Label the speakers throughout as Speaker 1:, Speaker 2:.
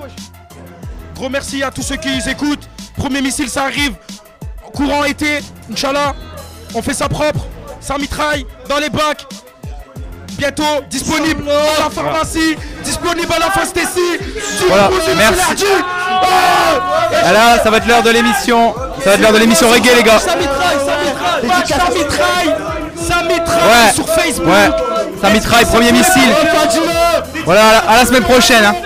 Speaker 1: Gros merci à tous ceux qui écoutent. Premier missile, ça arrive. Courant été, Inch'Allah. On fait ça propre. Ça mitraille dans les bacs. Bientôt disponible dans la pharmacie. Disponible à la Fastécie.
Speaker 2: Voilà, merci. Voilà, ça va être l'heure de l'émission. Ça va être l'heure de l'émission reggae, les gars.
Speaker 1: Ça mitraille sur Facebook.
Speaker 2: Ouais, ça mitraille, premier missile. Voilà, à la semaine prochaine. Hein.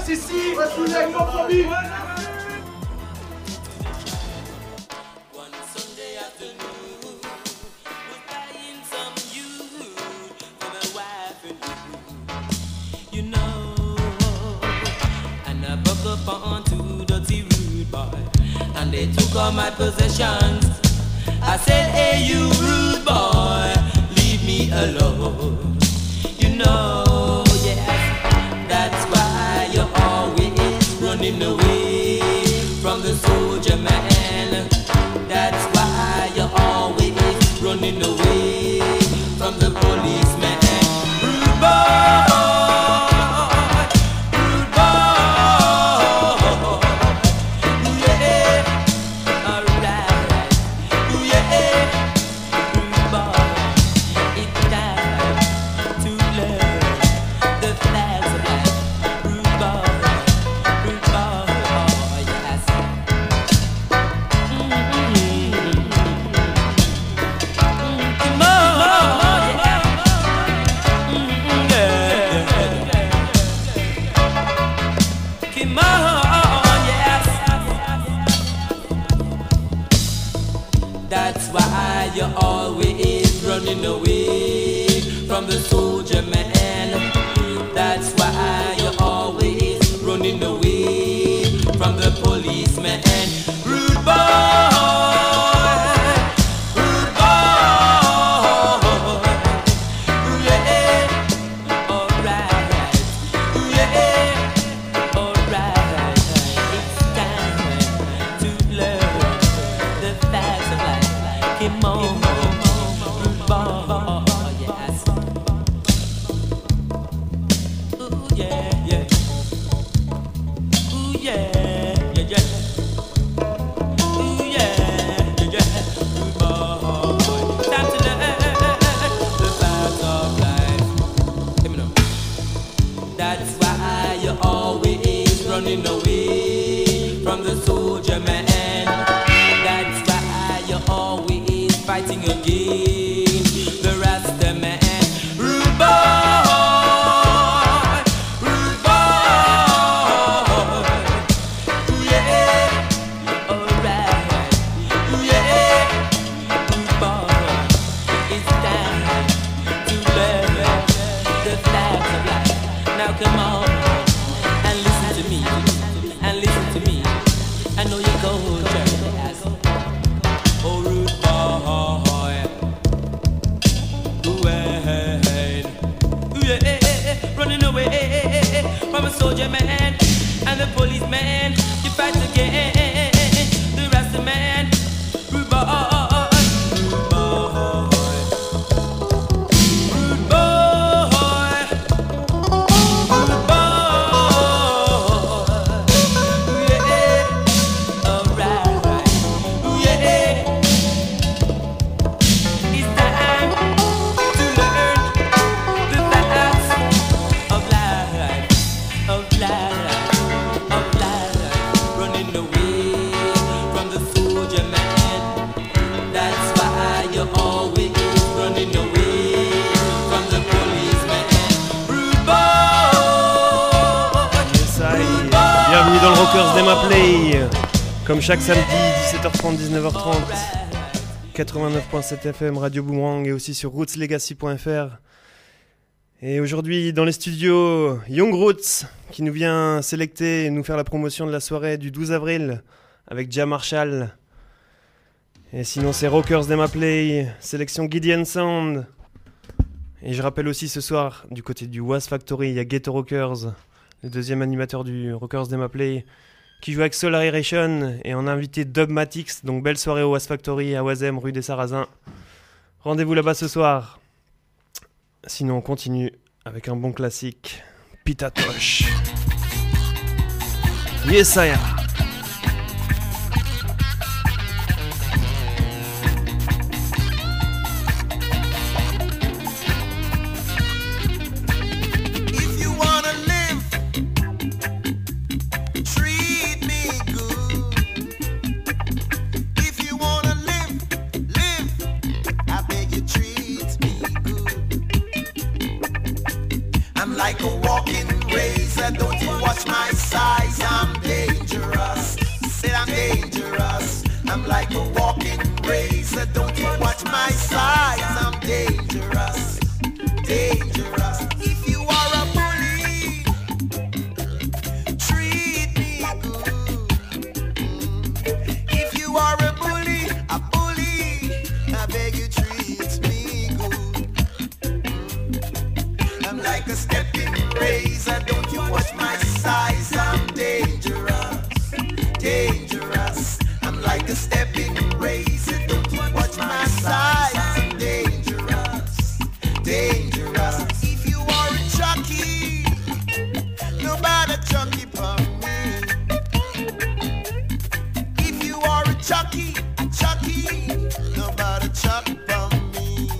Speaker 3: And they took all my possessions. I said, hey you rude boy, leave me alone. You know, yes, that's why you're always running away from the soldier man. That's why you're always running away from the policeman. Rude boy. That's why you're always running away from the soldier man. That's why you're always running away from the policeman. Rude boy, rude boy. Yeah, alright. Yeah, alright. It's time to learn the facts of life. Come on, rude boy, yes. Ooh yeah, yeah. Ooh yeah, yeah, yeah. Ooh yeah, yeah, yeah. Rude boy, time to learn the facts of life. Let me know. That's why you're always running away from the soldier man. That's why you're always fighting against the Rasta man. Rude boy, rude boy. Ooh yeah, alright. Ooh yeah, rude boy. It's time to learn the facts of life. Now come on and listen to me, and listen to me. I know you go church. Oh rude boy, ooh yeah, running away from a soldier man and the policeman. You fight again, the Rasta man. Rude boy, rude boy, rude boy, rude boy. Ooh yeah, alright. Ooh yeah. It's time to learn the facts of life, of life, of life. Running away from the soldier man. That's why you're always running away from the policeman. Rude boy.
Speaker 4: Yes, bienvenue dans le Rockers Dema Play. Comme chaque samedi, 17h30, 19h30. 89.7 FM, Radio Boomerang et aussi sur rootslegacy.fr. Et aujourd'hui, dans les studios, Young Roots qui nous vient sélecter et nous faire la promotion de la soirée du 12 avril avec Jah Marshall. Et sinon, c'est Rockers Dema Play, sélection Gideon Sound. Et je rappelle aussi ce soir, du côté du Was Factory, il y a Ghetto Rockers, le deuxième animateur du Rockers Dema Play, qui joue avec Solar Aeration et en invité Dubmatix. Donc belle soirée au Was Factory à Oisem, rue des Sarrasins. Rendez-vous là-bas ce soir. Sinon on continue avec un bon classique, Pitatosh. Yes, I am.
Speaker 5: Like a walking razor, don't you watch my size, I'm dangerous. Said I'm dangerous. I'm like a walking razor, don't you watch my size, I'm dangerous. Dangerous. If you are a bully, treat me good. If you are a bully, I beg you treat me good. I'm like a stepping razor, don't you watch my size, I'm dangerous, dangerous. I'm like a stepping razor, don't you watch my size, I'm dangerous, dangerous. If you are a jockey, nobody jockey for me. If you are a jockey, nobody jockey for me.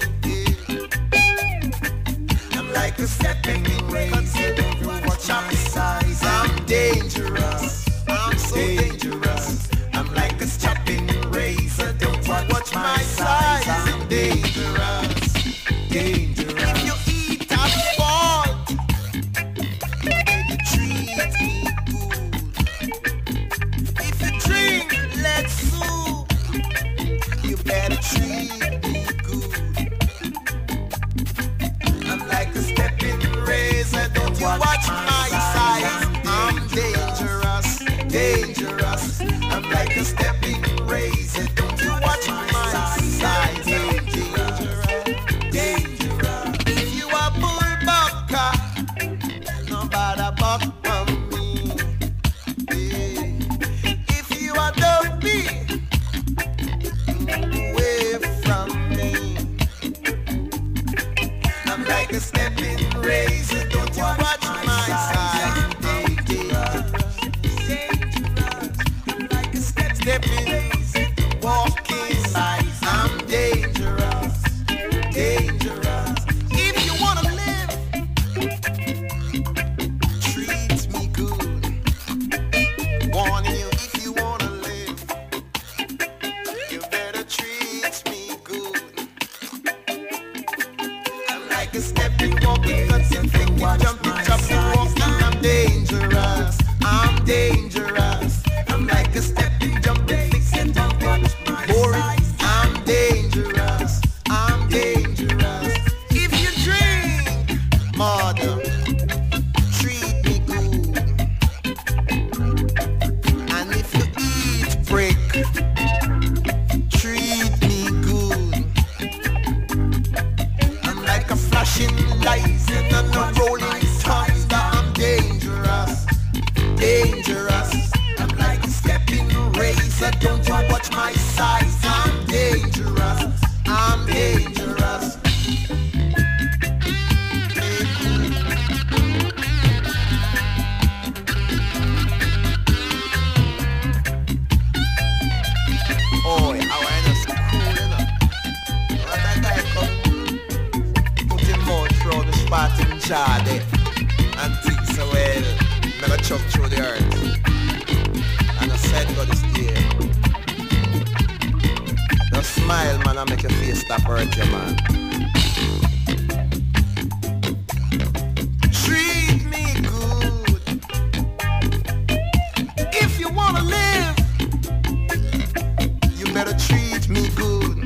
Speaker 5: I'm like a stepping razor, don't you watch my size, I'm dangerous, I'm so dangerous. I'm like a stepping razor, don't you watch my size, I'm dangerous, dangerous. If you eat asphalt, then you treat me good. If you drink lead soup, you better treat me good. I'm like a stepping razor, don't you watch my size, I'm dangerous, dangerous. I'm like a stepping razor, don't you watch my size, I'm dangerous, dangerous. If you are bullbucker, nobody buck from me. If you are dopey, away from me. I'm like a stepping razor, don't you watch my size, I'm dangerous, dangerous. I'm like a stepping razor, walking size, I'm dangerous, dangerous. If you wanna live, treat me good. Warning you, if you wanna live, you better treat me good. I'm like a stepping, walking, cutting, flicking, jumping, chopping, walking. I'm dangerous, I'm dangerous. I'm like a stepping, jumping, flicking, jumping, boring. I'm dangerous, I'm dangerous. If you drink, mother, treat me good. And if you eat brick, treat me good. I'm like a flashing lights and a rolling thunder. I'm dangerous, dangerous. I'm like a stepping razor, don't you watch my size. I'm dangerous, I'm dangerous. Oh, how I just cool enough. What that guy come, put him out through the spot in jar there, and think so well, never chop through the earth. And I said God is there. Just smile, man, and make your face stop hurt you, man. Treat me good. If you wanna live, you better treat me good.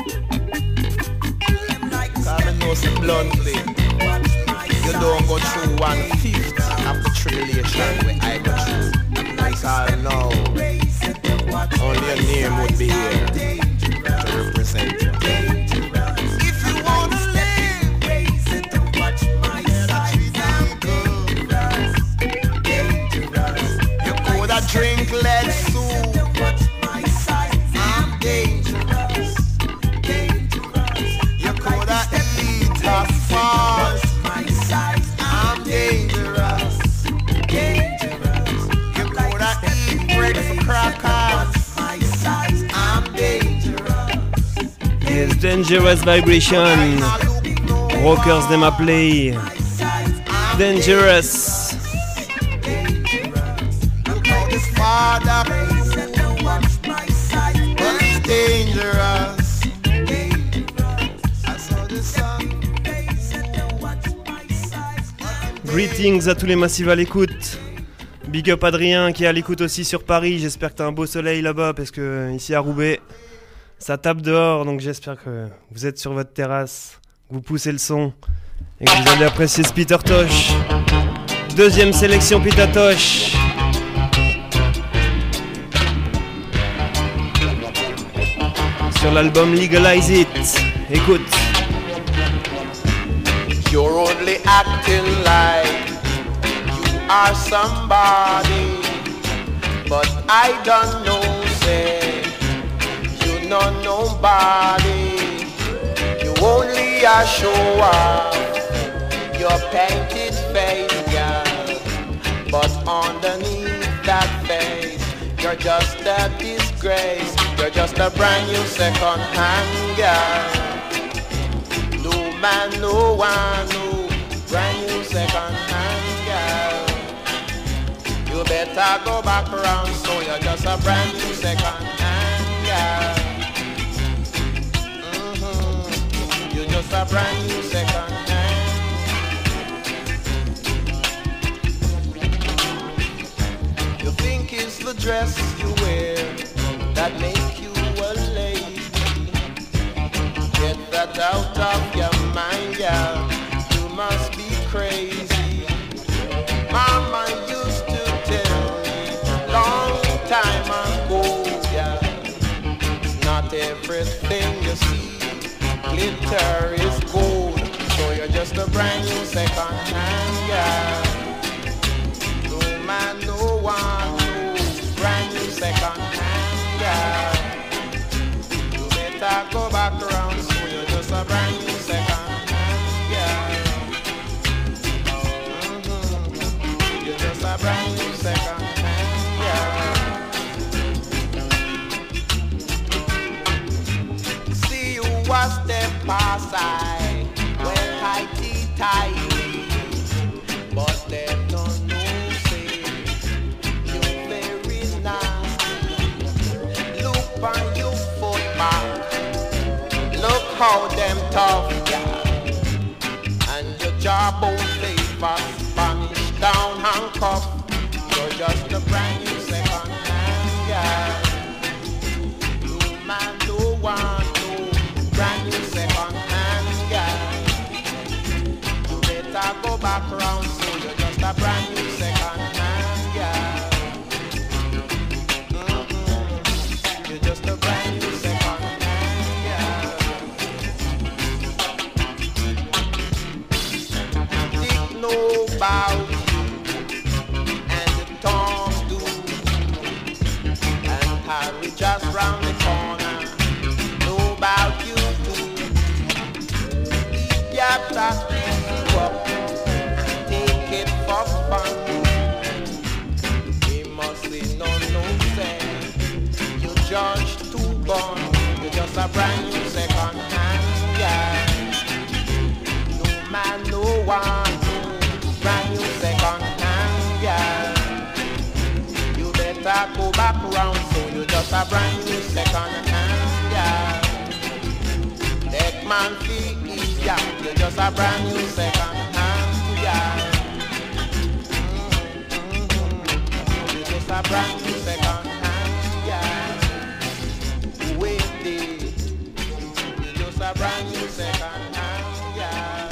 Speaker 5: Cause I know some bluntly, you don't go through 1/5 of the tribulation where I go through. Because I know only a name would be here to represent you. If you wanna live, watch my side, I'm dangerous, dangerous. You coulda drink lead soup, I'm dangerous, dangerous. You coulda eat asphalt, I'm dangerous, dangerous. You coulda
Speaker 4: Dangerous Vibration. Rockers de ma play. Dangerous. Greetings à tous les massifs à l'écoute. Big up Adrien qui est à l'écoute aussi sur Paris. J'espère que t'as un beau soleil là-bas parce que ici à Roubaix, ça tape dehors. Donc j'espère que vous êtes sur votre terrasse, que vous poussez le son et que vous allez apprécier ce Peter Tosh. Deuxième sélection Peter Tosh. Sur l'album Legalize It. Écoute.
Speaker 5: You're only acting like you are somebody, but I don't know, say, you know nobody. You only a show off your painted face, girl, but underneath that face, you're just a disgrace. You're just a brand new second-hand girl. Man, no one, no brand new second-hand girl. You better go back around, so you're just a brand new second-hand girl. You're just a brand new second-hand. You think it's the dress you wear that make you a lady? Get that out of your mind, girl. You must be crazy. Mama used to tell me long time ago, yeah. It's not everything you see, glitter is gold. So you're just a brand new second-hand girl. No man, no one, no brand new second-hand girl. Go back around, so you're just a brand new second-hand girl. You're just a brand new second-hand girl. See you a step aside, well tighty-tighty, but they don't know, say, you're very nasty. Look on your foot back. Look how them tough, yeah. And your jawbone flavor, Spanish down handcuff. You're just a brand new second-hand girl. No man, no one, no brand new second-hand girl. You better go back around, so you're just a brand new second-hand girl. You're just a brand new second-hand. About you and the tongue do, and Harry just round the corner. Know about you too. You have to pick you up and take it for fun. We must see no sense. You judge too born. You're just a brand new second-hand girl. No man, no one. Brand new second-hand girl. You better go back around, so you're just a brand new second-hand girl. That man feel, yeah, you're just a brand new second-hand girl. You're just a brand new second-hand girl. Wait, you're just a brand new second-hand girl.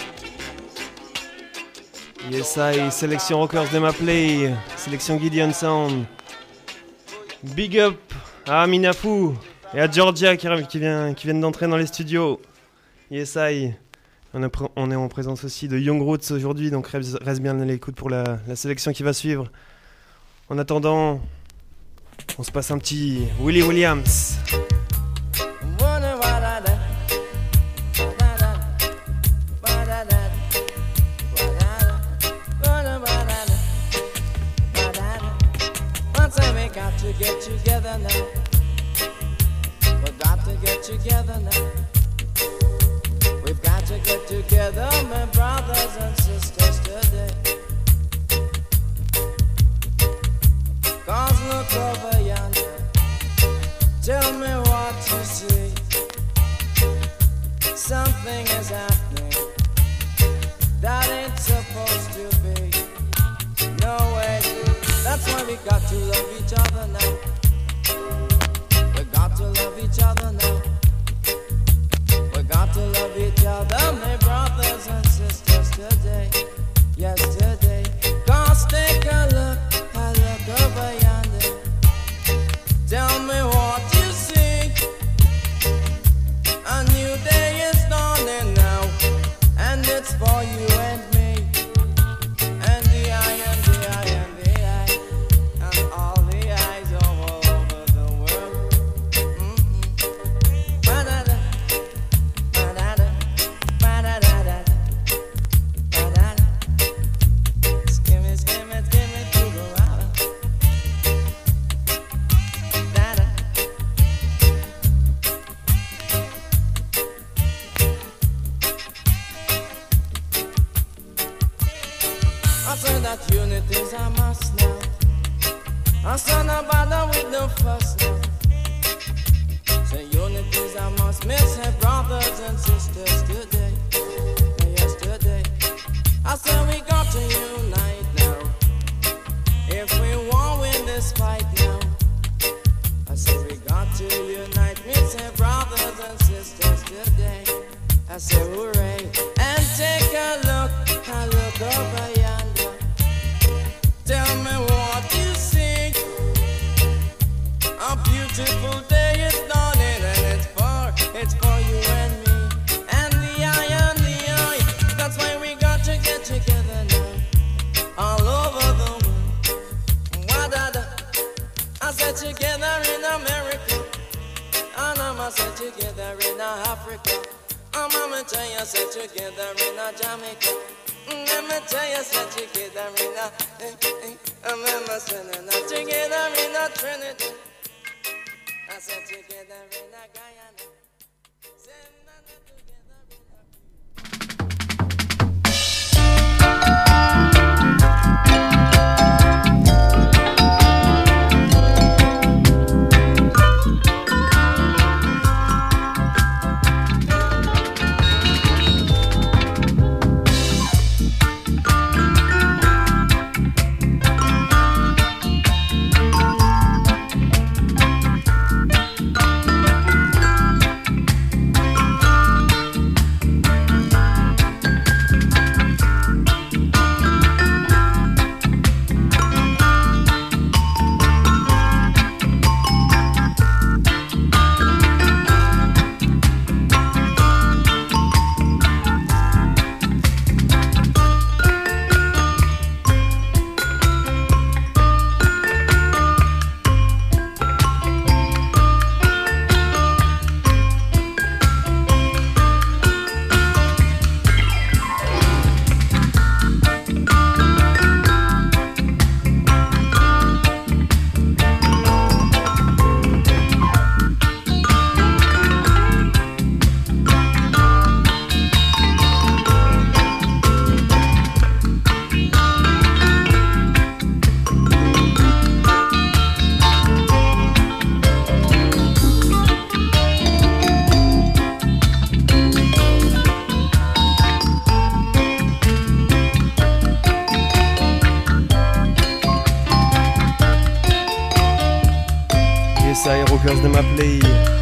Speaker 4: Yes, I, sélection Rockers de ma play, sélection Gideon Sound. Big up à Aminafu et à Georgia qui viennent d'entrer dans les studios. Yes, I. On est en présence aussi de Young Roots aujourd'hui, donc reste bien à l'écoute pour la sélection qui va suivre. En attendant, on se passe un petit Willie Williams.
Speaker 6: Get together now. We got to get together now.
Speaker 3: Tell me, brothers and sisters today. 'Cause look over yonder. Tell me what you see. Something is happening that ain't supposed to be. No way. That's why we got to love each other now. We got to love each other now. We got to love each other, my brothers and sisters today. Yesterday. 'Cause take a look over yonder. Tell me what you see. A new day is dawning now, and it's for you and me. And the I and the I and the I, and all the eyes all over the world. Ba-da-da, ba-da-da, ba-da-da-da, ba-da-da. Skimmy, skimmy, skimmy through the water. Da-da. I say that unity's a must now. I say no bother with no fuss now. Say unity's a must. Me say brothers and sisters today, yesterday. I say we got to unite now. If we won't win this fight now, I say we got to unite. Me say brothers and sisters today. I say hooray and take a look over yonder. Tell me what you see. A beautiful day is dawning, and it's for you and me. And the I. That's why we got to get together now, all over the world. Wa-da-da. I said together in America, and I said together in Africa. Mama tell you said together in Jamaica. Let me tell you said together in Mama said together in Trinity. I said together in Guyana. Said together in
Speaker 4: ça, et Rockers de m'appeler.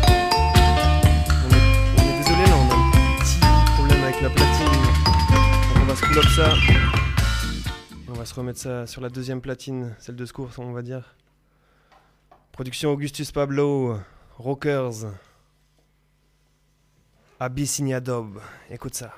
Speaker 4: On est désolé là, on a un petit problème avec la platine. Donc on va scroll up ça. Et on va se remettre ça sur la deuxième platine, celle de secours on va dire. Production Augustus Pablo, Rockers. Abyssinia Dub. Écoute ça.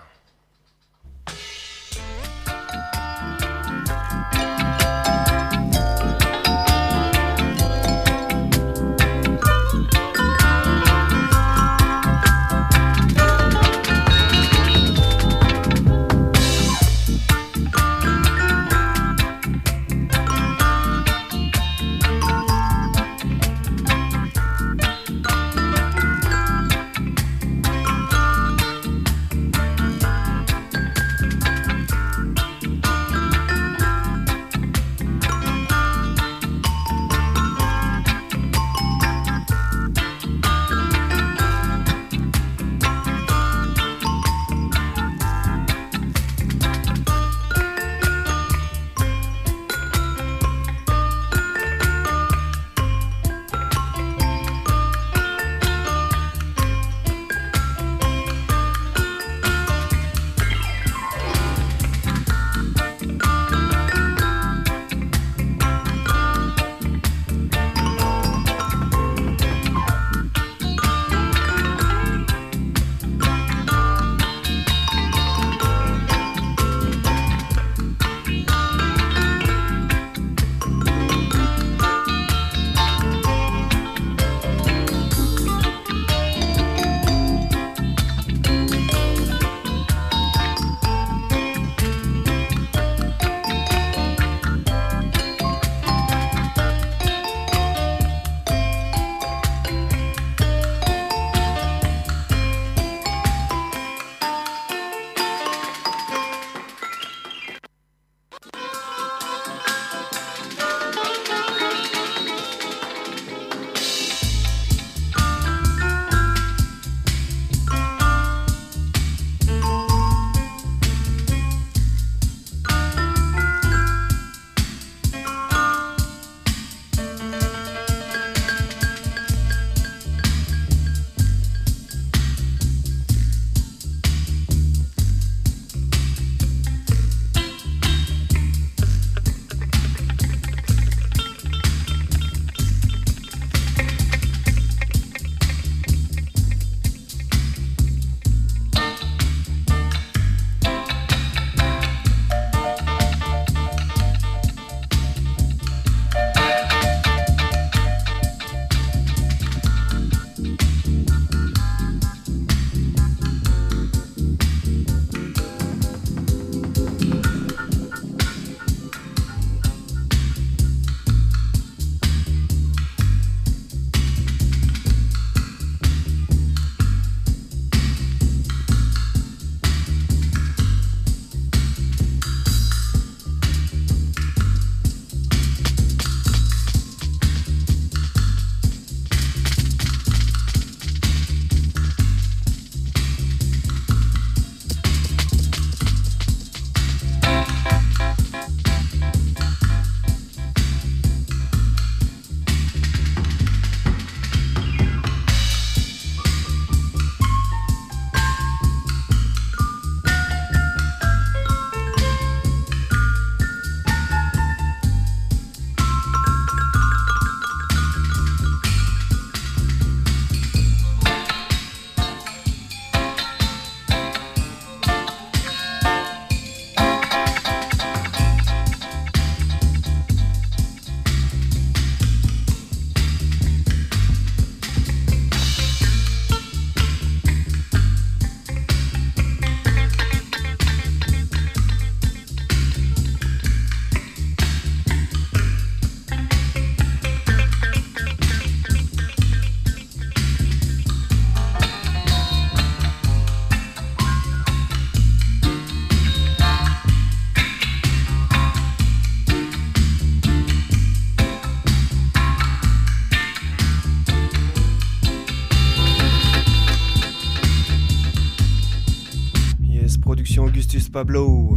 Speaker 4: Augustus Pablo.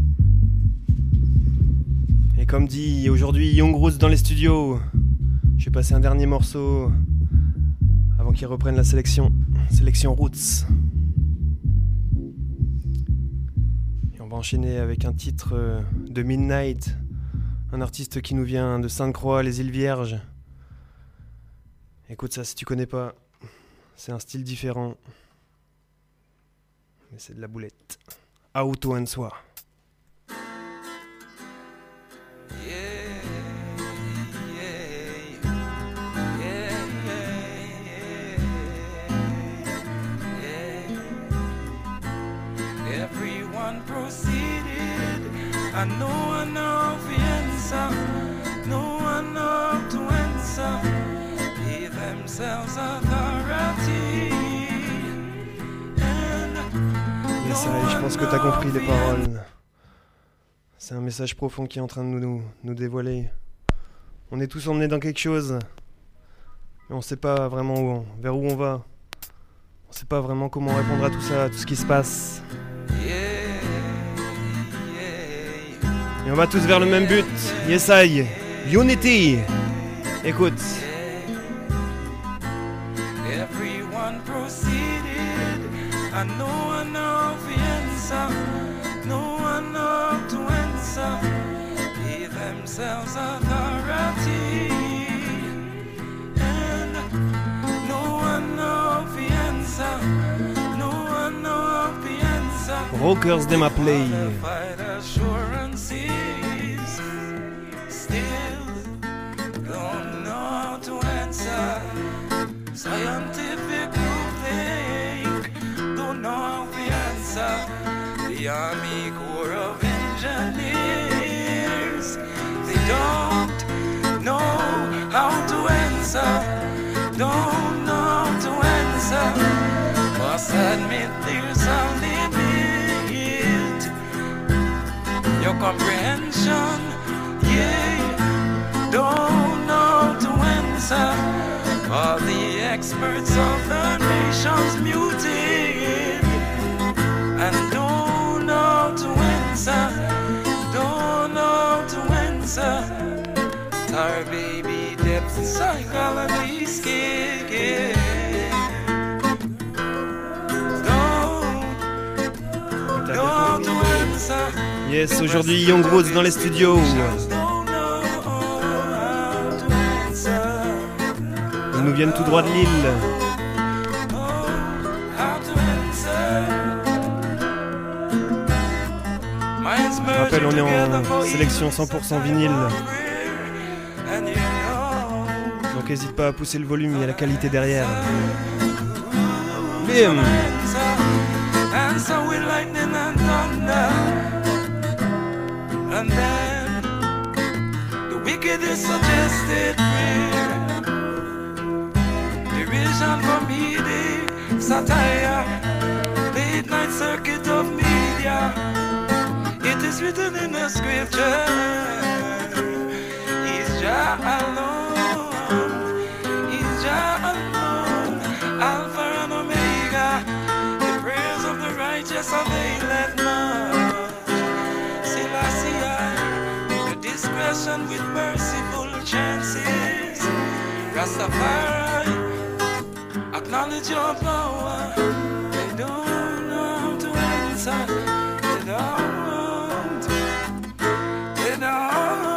Speaker 4: Et comme dit aujourd'hui Young Roots dans les studios, je vais passer un dernier morceau avant qu'ils reprennent la sélection Roots. Et on va enchaîner avec un titre de Midnight, un artiste qui nous vient de Sainte-Croix, les îles Vierges. Écoute ça si tu connais pas, c'est un style différent, mais c'est de la boulette. Auto and Soi.
Speaker 6: Everyone proceeded, and no one of the answer, no one of to answer, they themselves authority.
Speaker 4: Yes, je pense que t'as compris les paroles. C'est un message profond qui est en train de nous dévoiler. On est tous emmenés dans quelque chose, mais on sait pas vraiment vers où on va. On sait pas vraiment comment répondre à tout ça, à tout ce qui se passe. Et on va tous vers le même but. Yes, I. Unity. Écoute.
Speaker 6: Everyone proceeded, and no one of the answer, no one of to answer, they themselves authority, and no one of the answer, no one of the answer.
Speaker 4: Rockers de ma play.
Speaker 6: Scientific think, don't know the answer. The Army Corps of Engineers, they don't know how to answer, don't know how to answer. Must admit there's a limit. Your comprehension, yeah, don't know how to answer. All the experts of the nation's muted and don't know to answer, don't know to answer. Our baby depth psychology scared. Don't know to answer.
Speaker 4: Yes, aujourd'hui Young Roots dans les studios. Ils nous viennent tout droit de Lille. Je rappelle, on est en sélection 100% vinyle. Donc n'hésite pas à pousser le volume, il y a la qualité derrière. Bim!
Speaker 6: Comedy, satire, late night circuit of media. It is written in the scripture. He's Jah alone. He's Jah alone. Alpha and Omega. The prayers of the righteous availeth much. Selassie, the discretion with merciful chances. Rastafari, acknowledge your power. They don't know how to answer. They don't know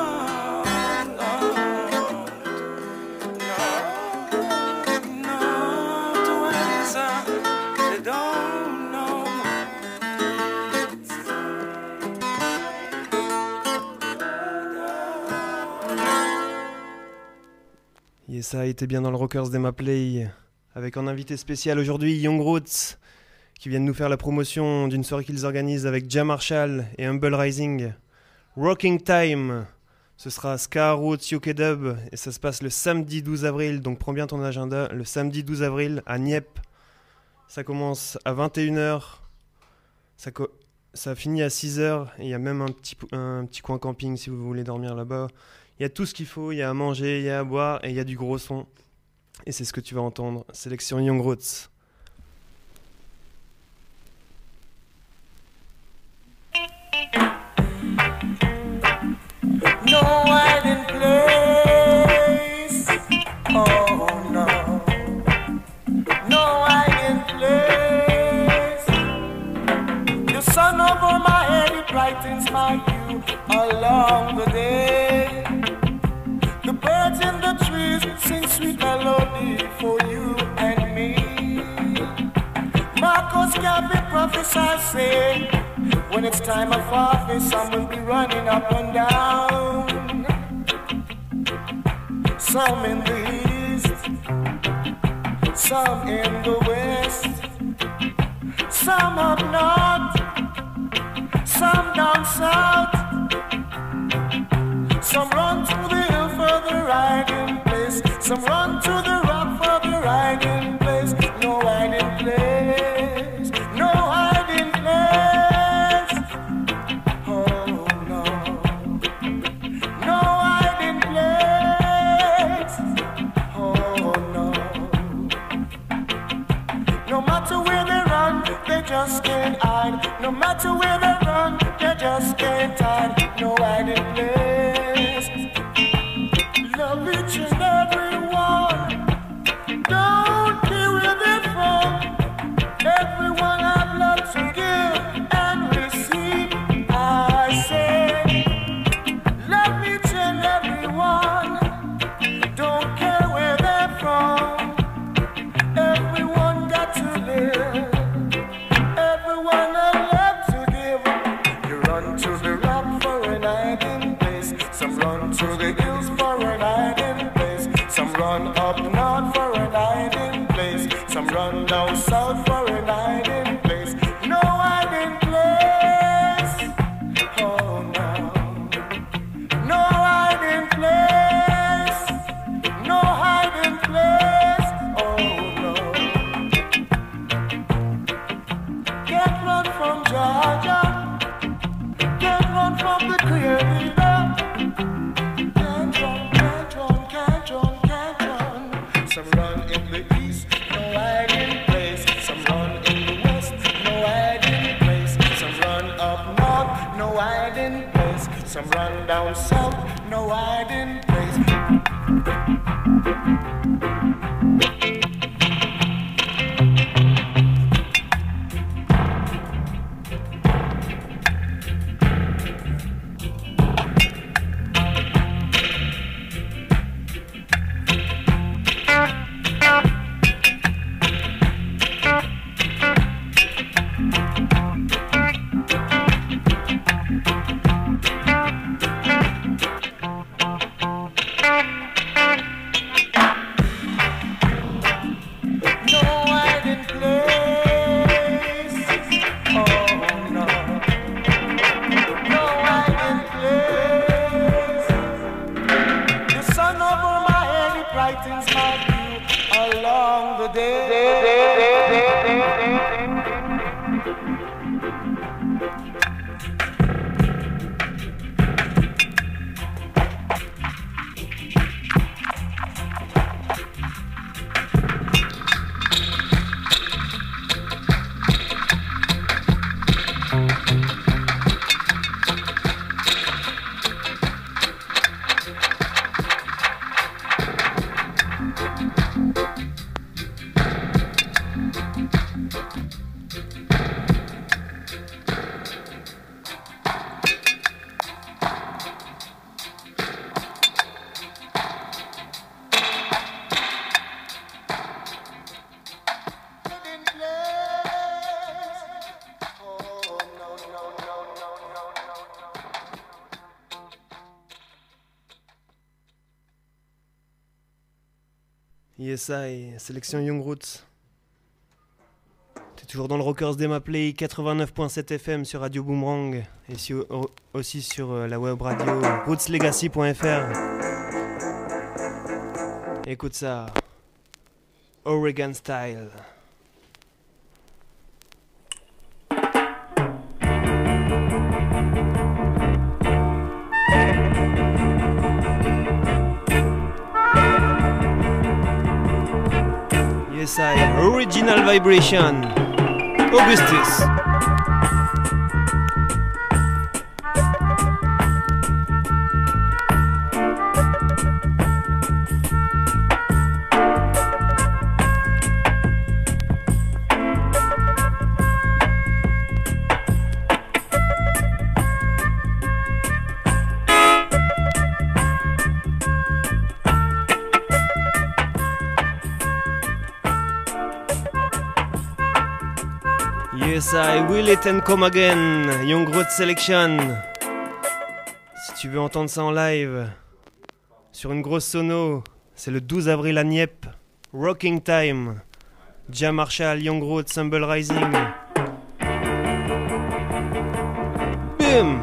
Speaker 6: to answer. They don't know.
Speaker 4: Yes, ça a été bien dans le Rockers de ma play. Avec en invité spécial aujourd'hui Young Roots, qui viennent nous faire la promotion d'une soirée qu'ils organisent avec Jah Marshall et Humble Rising. Rocking Time, ce sera Ska Roots UK Dub, et ça se passe le samedi 12 avril, donc prends bien ton agenda, le samedi 12 avril à Nieppe. Ça commence à 21h, ça finit à 6h, et il y a même un petit coin camping si vous voulez dormir là-bas. Il y a tout ce qu'il faut, il y a à manger, il y a à boire, et il y a du gros son. Et c'est ce que tu vas entendre. Sélection Young Roots.
Speaker 5: birds in the trees sing sweet melody for you and me. Marcus Garvey prophesied, say, when it's time of harvest, some will be running up and down. Some in the east, some in the west, some up north, some down south. Some run to the hill for the riding place, some run to the rock for the riding place. No hiding place, no hiding place. Oh no, no hiding place. Oh no. No matter where they run, they just can't hide. No matter where they run, they just can't hide. No hiding place. Love each and every one. Don't care where they're from. Everyone have love to give and receive. I say, love each and every one. Don't care where they're from. Everyone got to live. Everyone have love to give. You run to the rock for an hiding place. Some run to the hills for an hiding place. Some run up north for an hiding place. Some run down south for an hiding place. No hiding place. Oh no. No hiding place. No hiding place. Oh no. Can't run from Georgia. Can't run from the Creator. Can't run, can't run, can't run, can't run. Some run in the east, no hiding place. Some run in the west, no hiding place. Some run up north, no hiding place. Some run down south, no hiding place. No hiding place. Oh no. No hiding place. The sun over my head, it brightens my view along the day. Hiding place. Oh no, no, no, no, no, no, no.
Speaker 4: ESI, sélection Young Roots. T'es toujours dans le Rockers Dema Play 89.7 FM sur Radio Boomerang et aussi sur la web radio rootslegacy.fr. Écoute ça, Oregon Style. ESI, Original Vibration, Augustus. KSI, Will It and Come Again, Young Road Selection. Si tu veux entendre ça en live, sur une grosse sono, c'est le 12 avril à Nieppe, Rocking Time, Jam Marshall, Young Road, Stumble Rising. Boom!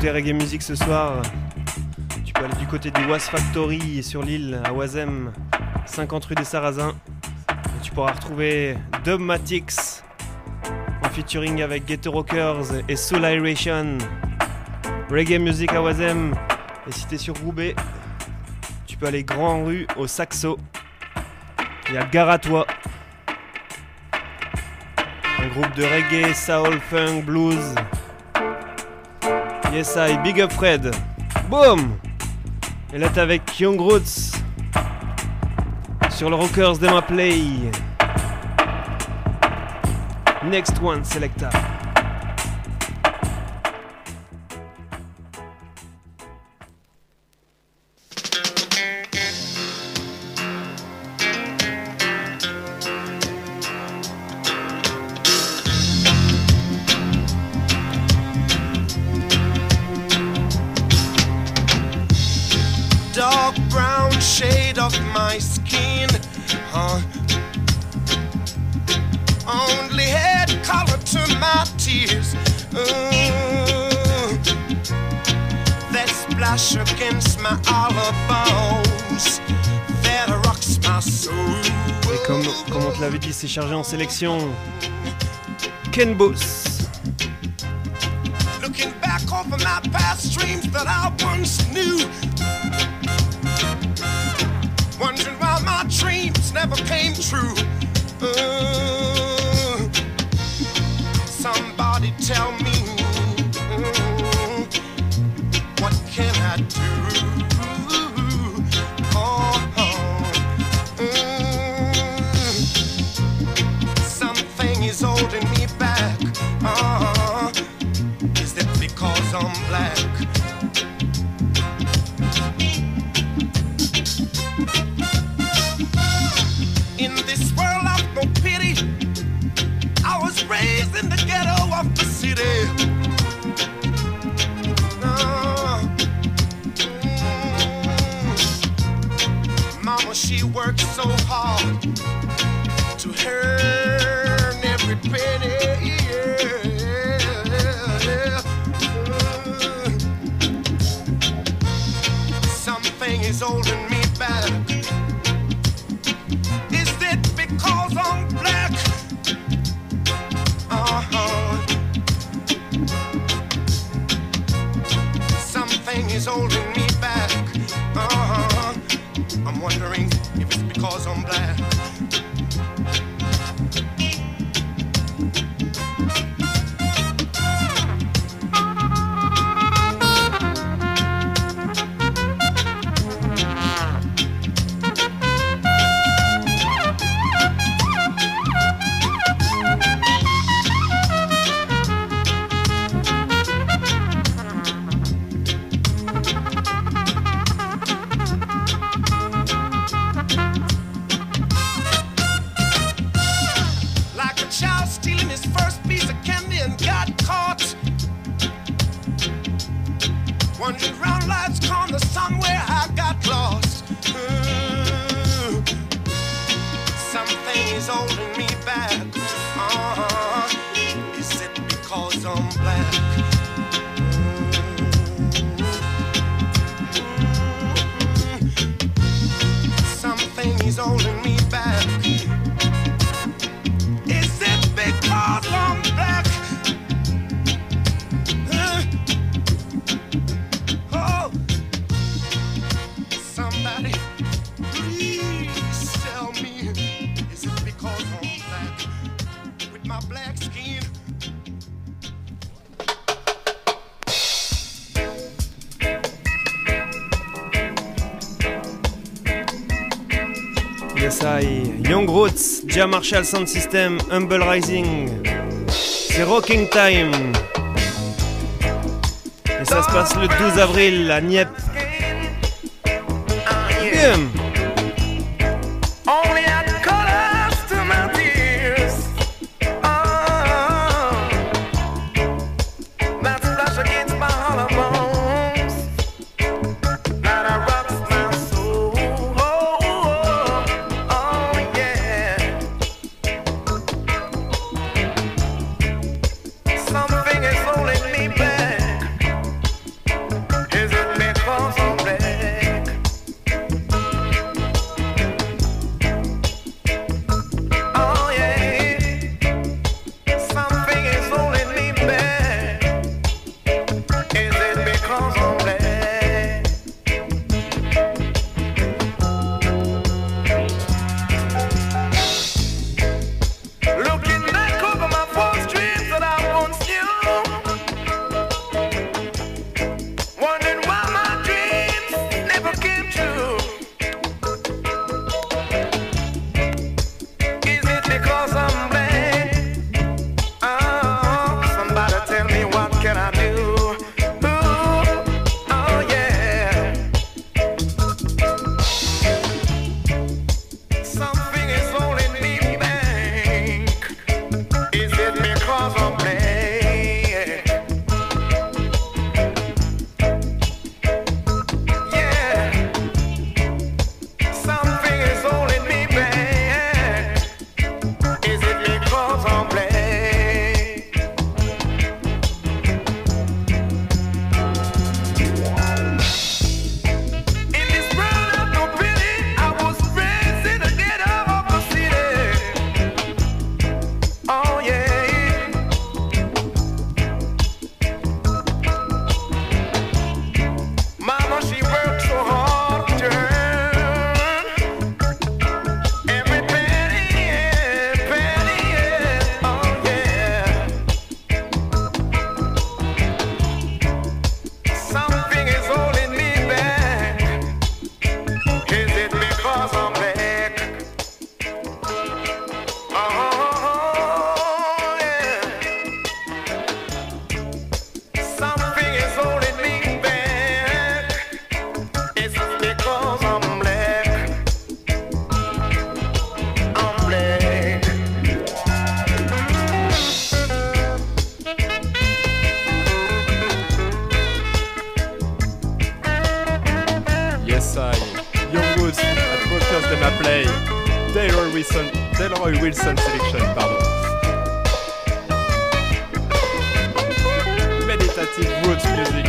Speaker 4: écouter reggae music ce soir, tu peux aller du côté du Was Factory sur l'île à Oisem, 50 rue des Sarrasins. Et tu pourras retrouver Dubmatix en featuring avec Ghetto Rockers et Soul Iration. Reggae music à Oisem. Et si t'es sur Roubaix, tu peux aller Grand Rue au Saxo. Il y a Garatois, un groupe de reggae, soul, funk, blues. Yes I, big up Fred. Boom. Et là t'es avec Young Roots sur le Rockers de ma play. Next one, Selecta.
Speaker 5: Dark brown shade of my skin, only had color to my tears. That splash against my collarbones, that rocks my soul.
Speaker 4: Et comme on te l'avait dit, c'est chargé en sélection. Ken Boss.
Speaker 5: Looking back over my past dreams that I once knew, wondering why my dreams never came true. Somebody tell me, what can I do? Something is holding me back. Is that because I'm black? In this world of no pity, I was raised in the ghetto of the city. Mama, she worked so hard to earn every penny. Something is holding me back. Is it because I'm black? Something is holding me back. I'm wondering if it's because I'm black. Wandering round life's corner somewhere I got lost. Something is holding me back. Is it because I'm black? Something is holding me back. Is it because I'm black? Somebody, please tell me, is it because I'm black, with my black skin?
Speaker 4: Yes I, Young Roots, Jam Marshall Sound System, Humble Rising. C'est Rocking Time. Et ça se passe le 12 avril à Nieppe. Bim.
Speaker 6: Only add colors to my tears. That splash against my hollow bones, that rocks my soul. Oh yeah. Something is holding me back.
Speaker 7: Wilson Selection, pardon. Meditative Roots Music.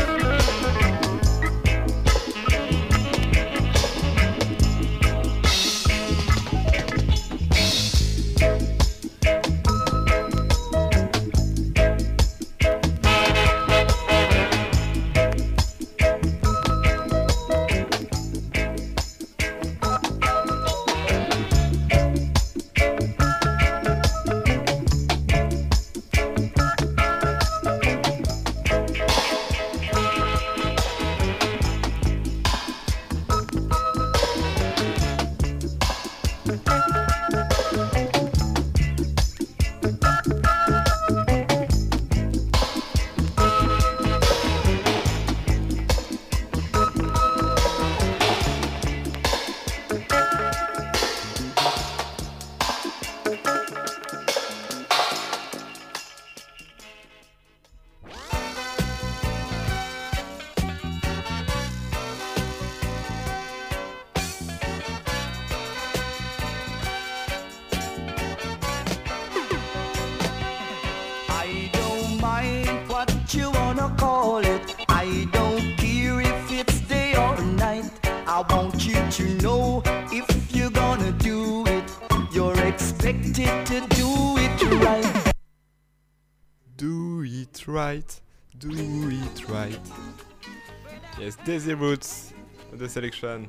Speaker 7: Do it right. Yes, Daisy Roots, the selection.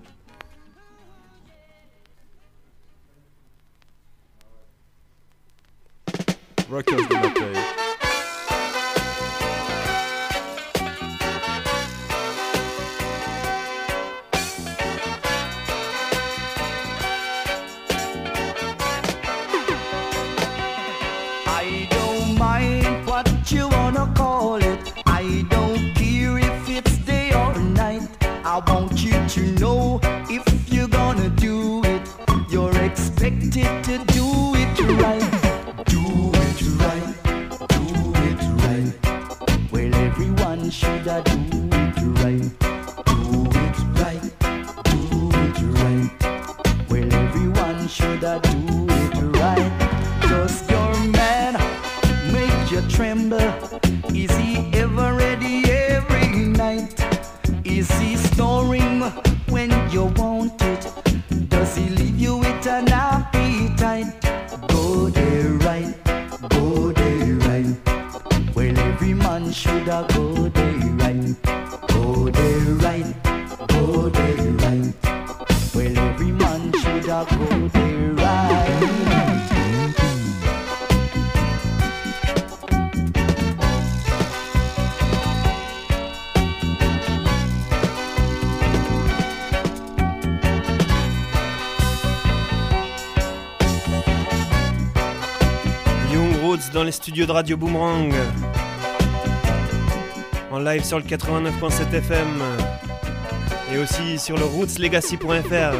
Speaker 7: Rockers do not play.
Speaker 8: I don't mind what you wanna call it. I don't care if it's day or night. I want you to know if you're gonna do it, you're expected to do it right. Do it right, do it right. Well, everyone should do it right. Do it right, do it right. Well, everyone should do it right. Just your man make you tremble. Is he ever ready every night? Is he snoring when you want it? Does he leave you with an appetite? Go there right, go there right. Well, every man should go there right. Go there right, go there right. Well, every man should go there right.
Speaker 4: Dans les studios de Radio Boomerang en live sur le 89.7 FM et aussi sur le rootslegacy.fr.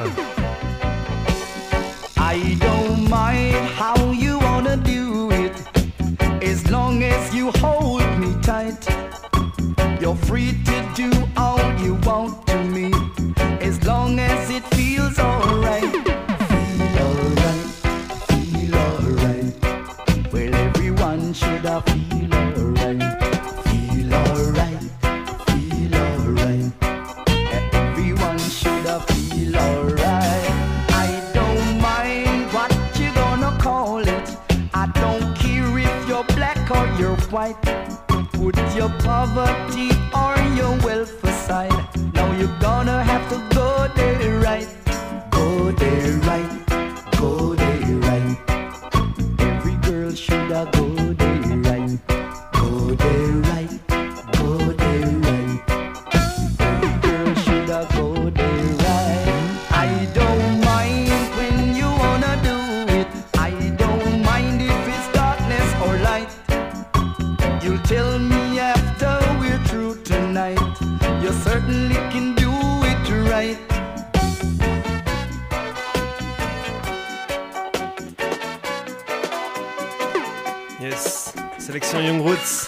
Speaker 8: I don't mind how you wanna do it, as long as you hold me tight. You're free to do all you want to me, as long as it feels alright. Feel alright, feel alright. Well, everyone should have feel alright. Feel alright, feel alright. Everyone should have feel alright. I don't mind what you gonna call it. I don't care if you're black or you're white. Put your poverty or your wealth aside. Now you're gonna have to go there right. Go there right, go there right. Every girl should have go there right. Go there right, go there right. Every girl should have go there right. I don't mind when you wanna do it. I don't mind if it's darkness or light. You'll tell me after we're through tonight. You certainly can do it right.
Speaker 4: Yes, sélection Young Roots.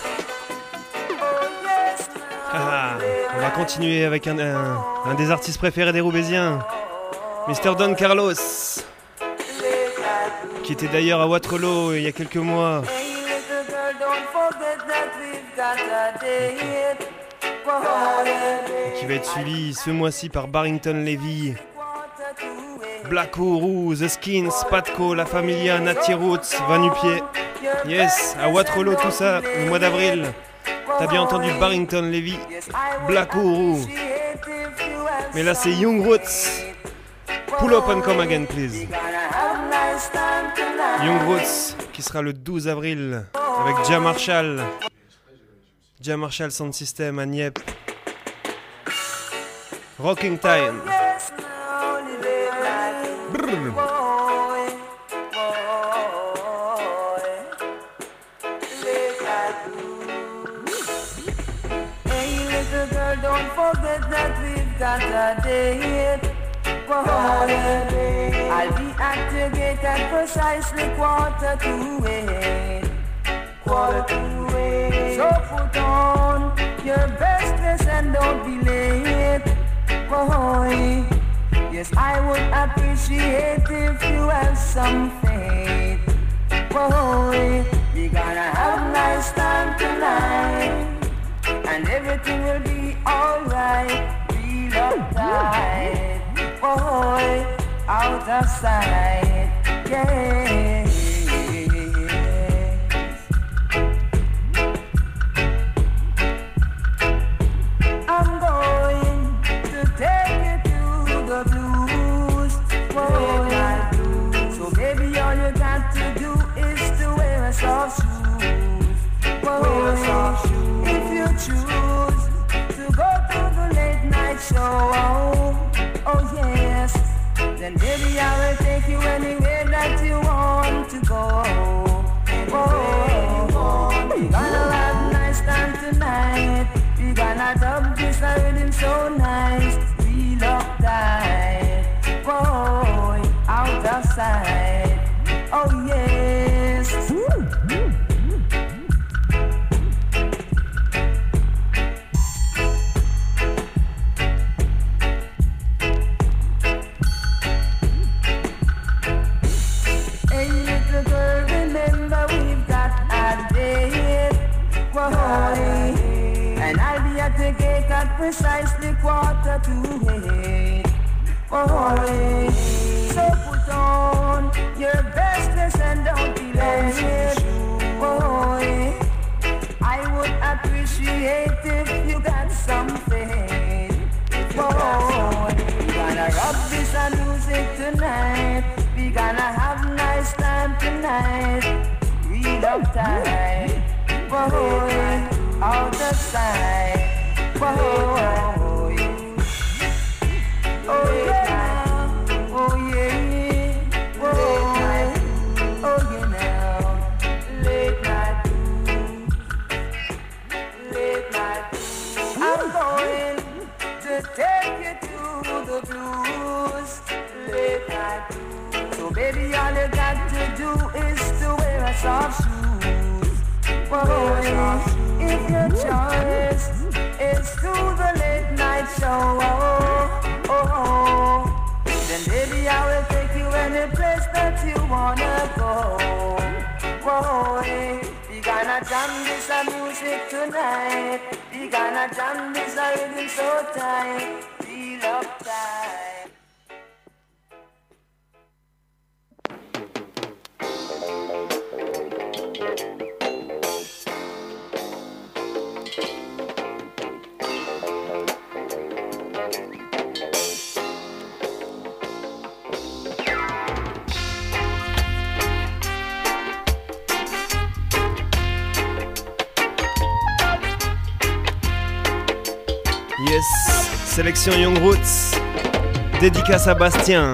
Speaker 4: On va continuer avec un des artistes préférés des Roubaisiens, Mr. Don Carlos. qui était d'ailleurs à Waterloo il y a quelques mois. Et qui va être suivi ce mois-ci par Barrington Levy, Black Uhuru, The Skins, Patco, La Familia, Natty Roots, Va-Nu-Pied. Yes, à Waterloo tout ça, le mois d'avril. T'as bien entendu Barrington Levy, Black Uhuru. Mais là c'est Young Roots. Pull up and come again please. Young Roots qui sera le 12 avril avec Jah Marshall. Jah Marshall Sound System à Nieppe. Rocking Time. Brrr.
Speaker 3: Don't forget that we've got a date. I'll be at the gate at precisely 7:45. 7:45. So put on your best dress and don't be late. Boy, yes, I would appreciate if you have some faith. Boy, we gonna have a nice time tonight. And everything will be alright. Feel uptight, boy, out of sight, yeah. I'm going to take you to the blues, boy. So baby, all you got to do is to wear a soft shoes, boy. If you choose to go to the late night show, oh yes, then baby I will take you anywhere that you want to go. Oh, we gonna have a nice time tonight. We gonna dub this rhythm so nice. Feel uptight, boy, out of sight. Oh yes. And I'll be at the gate at precisely 7:45. Oh, so put on your best dress and don't be late. Oh, I would appreciate if you got some faith. Oh, we gonna rock this music tonight. We gonna have a nice time tonight. Read up tight. Boy, out the side, boy. Oh yeah, oh yeah, boy. Oh yeah now, late night, late night. I'm going to take you to the blues, late night. So baby, all you got to do is to wear a soft shoe. Boy, if your choice is to the late night show, then baby I will take you any place that you wanna go. Boy, we gonna jam this music tonight. We gonna jam this rhythm so tight. Feel uptight.
Speaker 4: Yes, sélection Young Roots, dédicace à Bastien.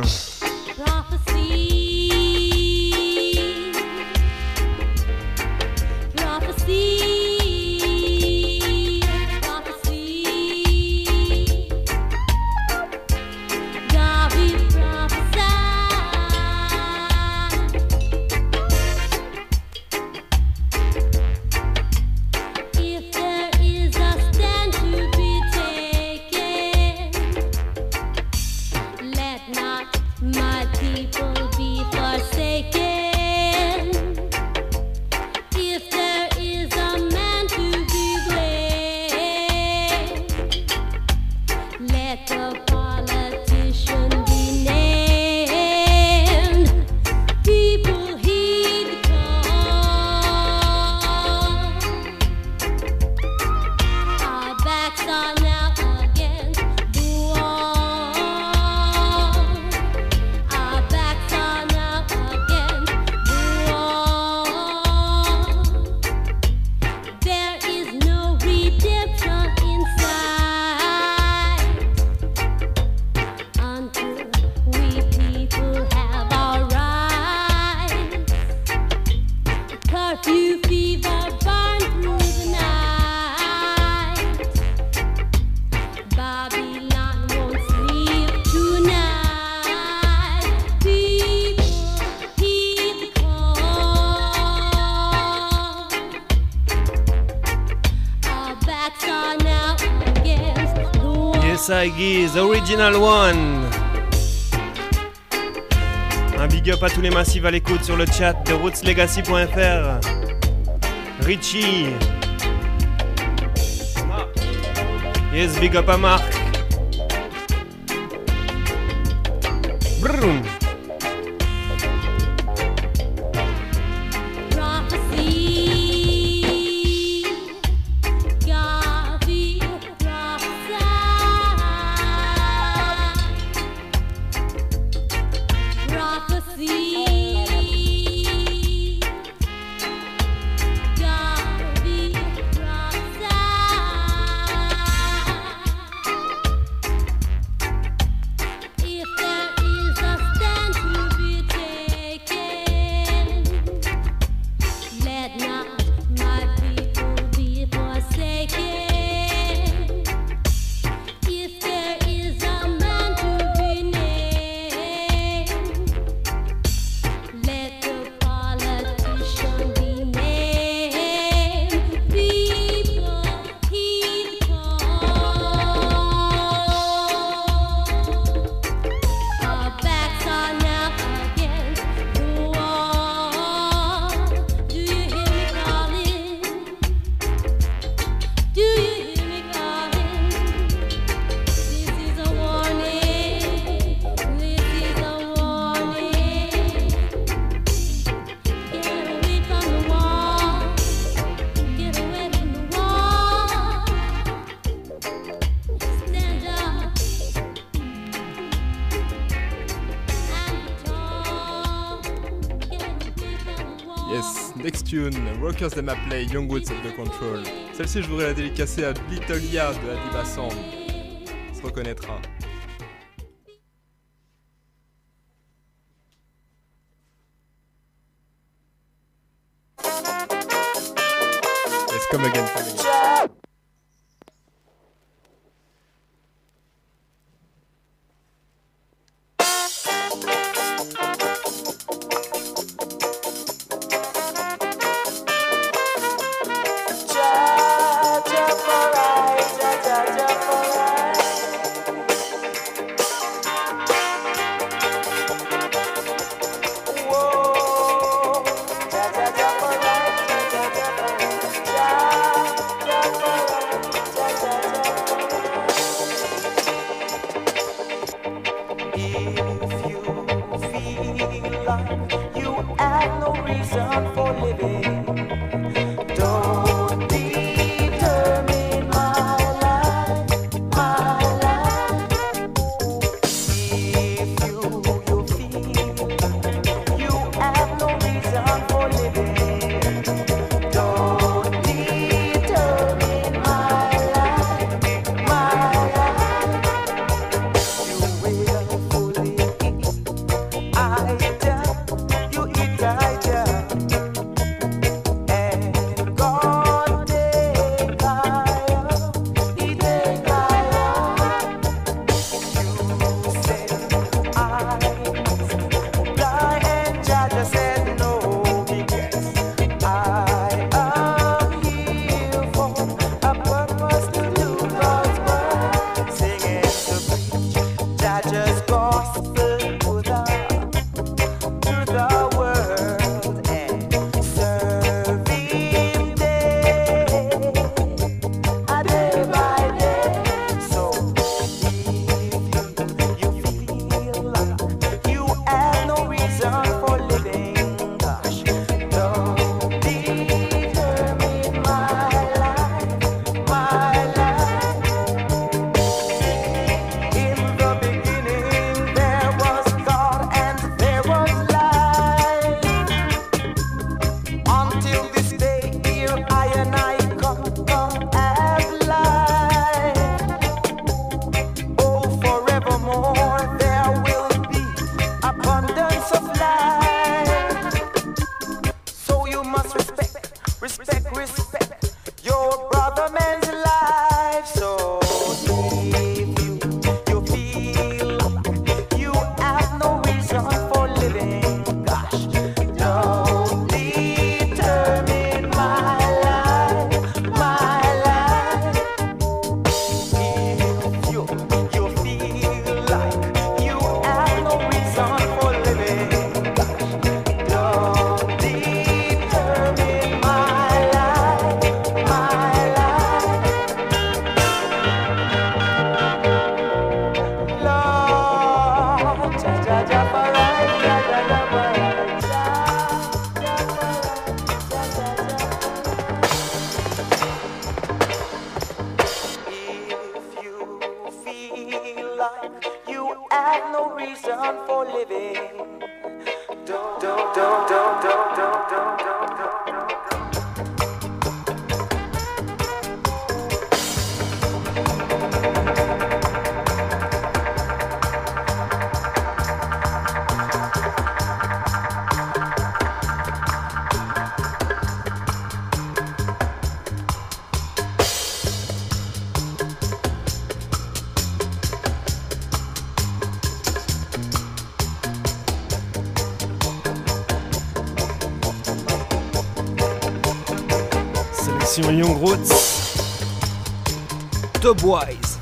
Speaker 9: curfew fever burn through the night. Babylon won't sleep tonight. People heed the call. Our backs are now against the wall.
Speaker 4: Yes, I give the original one. Un big up à tous les massifs à l'écoute sur le chat de rootslegacy.fr. Richie. Yes, big up à Marc. Brum.
Speaker 9: Prophecy, God be prophesied. Prophecy, God be prophesied. If there is a stand to be taken, let not my people be forsaken. If there is a man to be named, let the politician be named. People heed the call. Our backs are now against the wall. Do you hear me calling? Do you hear me calling? This is a warning. This is a warning. Get away from the wall. Get away from the wall. Stand up and be tall. Get away from the wall.
Speaker 7: Yes, next tune, Rockers Them a Play, Young Woods of the Control. Celle-ci, je voudrais la dédicacer à Little Yard de Adiba Sound. On se reconnaîtra. Yes, come again, come again.
Speaker 5: Whoa, Respect, respect your brother man's life. So if you feel you have no reason for living, gosh, don't determine my life, my life. If you feel like you have no reason for living, don't determine my life, my life. Lord, ja ja ja barai, ja ja ja barai, ja ja barai, If you feel like you have no reason for living, don't.
Speaker 4: Sélection Young Roots, Dubwise.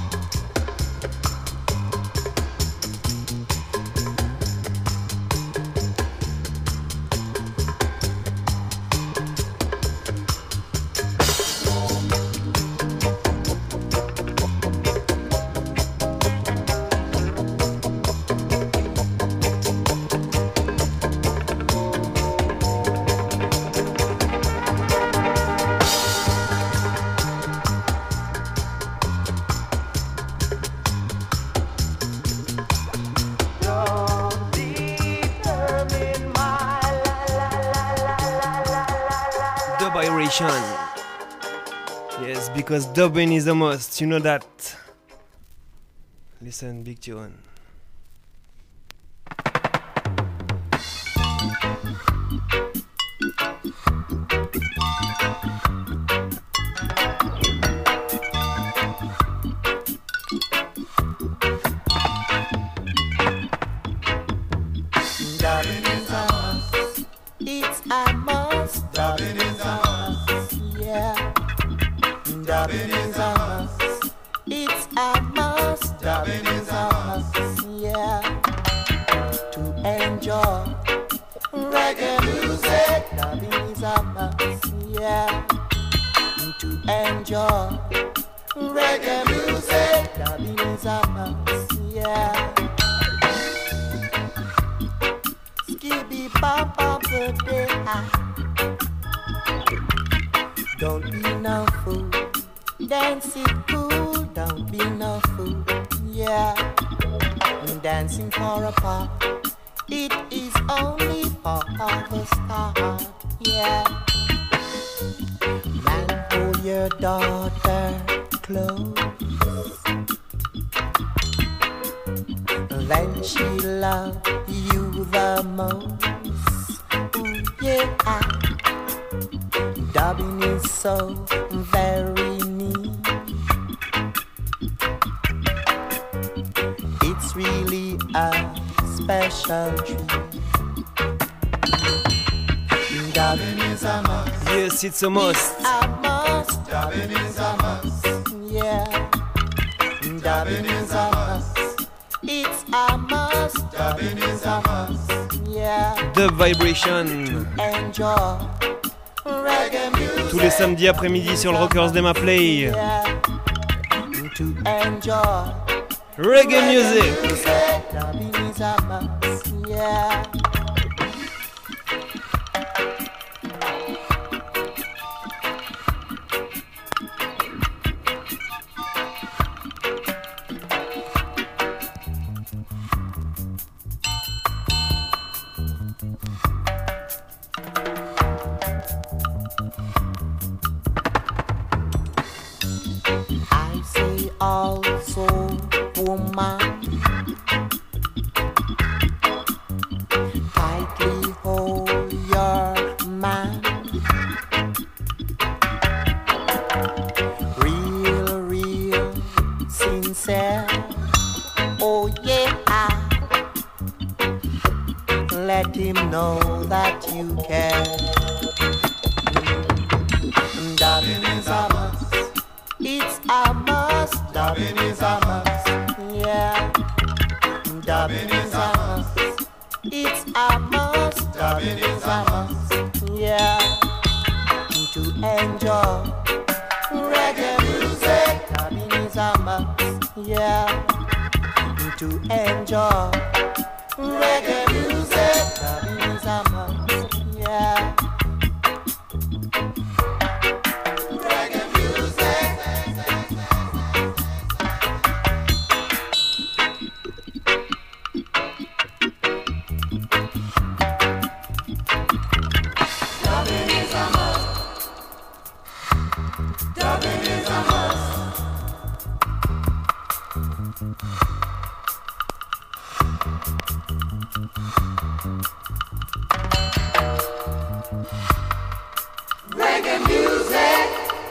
Speaker 5: Don't determine my
Speaker 4: Dub-iration. Yes, because dubbing is a must, you know that. Listen, big tune.
Speaker 5: Dubbing is a must. It's a must. Dubbing is a must. Yeah. Dubbing is a must. It's a must. Dubbing is a must. Yeah. To enjoy reggae music. Dubbing is a must. Yeah. To enjoy reggae music. Dubbing is a must. Yeah. Skibby bop of the day. Don't be no fool. Dance it cool. Don't be no fool. Yeah. Dancing for a part. It is only for the start. Yeah. Man, hold your daughter close. Then she love you the most. Ooh, yeah. Dubbing is so very neat. It's really a special treat. Dubbing is a must.
Speaker 4: Yes, it's a must.
Speaker 5: A must. Dubbing is a must. Yeah. Dubbing is a must. It's a must. Dubbing is a must. Yeah.
Speaker 4: Dub Vibration.
Speaker 5: Enjoy reggae music.
Speaker 4: Tous les samedis après-midi sur le Rockers Dema Play.
Speaker 5: Yeah. To enjoy
Speaker 4: Reggae music.
Speaker 5: Dubbing is a must. Yeah. I say also, woman, Real sincere. Oh yeah. Let him know that you care. Dubbing is a must. It's a must. Dubbing is a must. Yeah. Dubbing is a must. It's a must. Dubbing is a must. Yeah. To enjoy reggae music. Dubbing is a must. Yeah. To enjoy reggae music. Dubbing is a must. Yeah. Reggae music. Dubbing is a must. Dubbing is a must. Reggae music.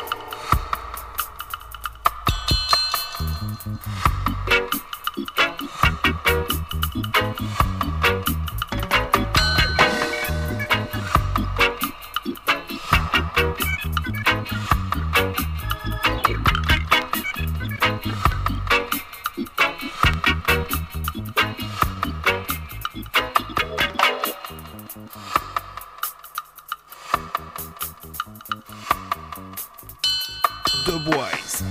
Speaker 4: The Boys.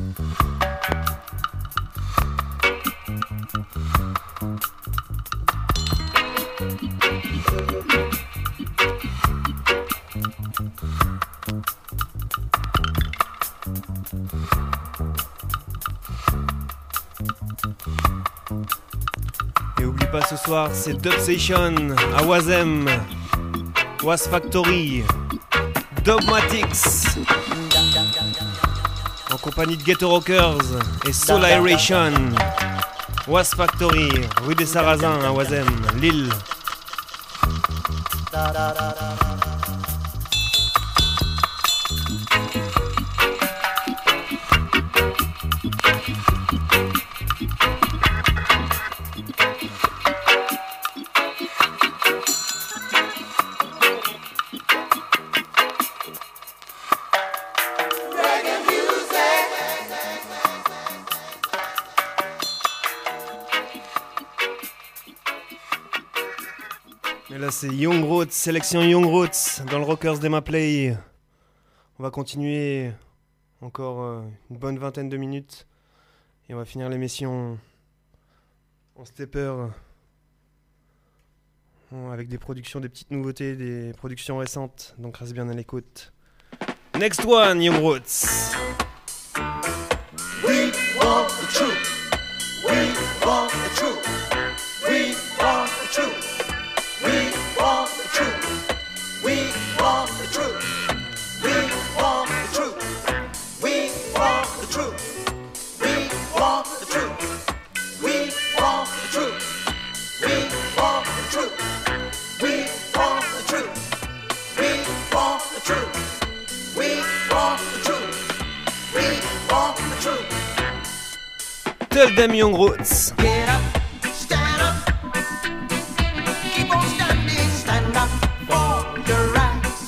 Speaker 4: Et oublie pas ce soir, c'est Dub Session à Wazem, Was Factory, Dogmatics, en compagnie de Ghetto Rockers et Soul Aeration. Was Factory, rue des Sarrasins à Wazem, Lille. Et là c'est Young Roots, sélection Young Roots dans le Rockers Dema Play. On va continuer encore une bonne vingtaine de minutes et on va finir l'émission en stepper avec des productions, des petites nouveautés, des productions récentes. Donc reste bien à l'écoute. Next one, Young Roots.
Speaker 5: We want the truth. We want the truth. We want the truth. We want the truth. We want the truth. We want the truth. We want the truth. We want the truth. We want the truth. We want the truth. We want the truth. We want the truth. We want the truth. We want the truth.
Speaker 4: Tell them Young Roots.
Speaker 5: Get up, stand up. Keep on standing, stand up for your rights.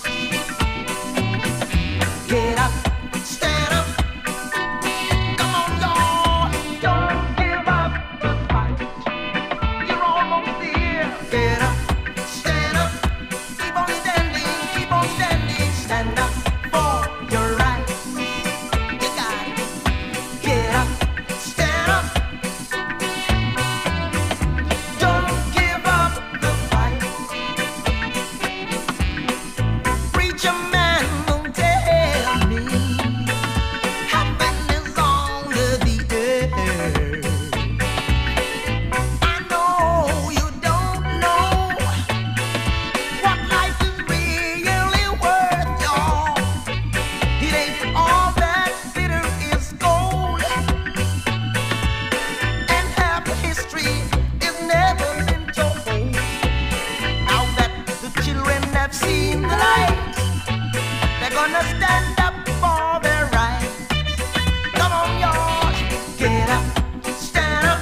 Speaker 5: Get up, stand up. Come on, y'all. Don't give up the fight. You're almost there. Get up, stand up. Keep on standing, stand up for your rights. You got it. Get up, stand up. Don't give up the fight. Preacher man, don't tell me heaven is under the earth. I know you don't know what life is really worth, y'all. It ain't all that bitter is gold, and half history is never been told. Now that the children have seen the light,
Speaker 8: gonna stand up for their rights. Come on, y'all, get up, stand up.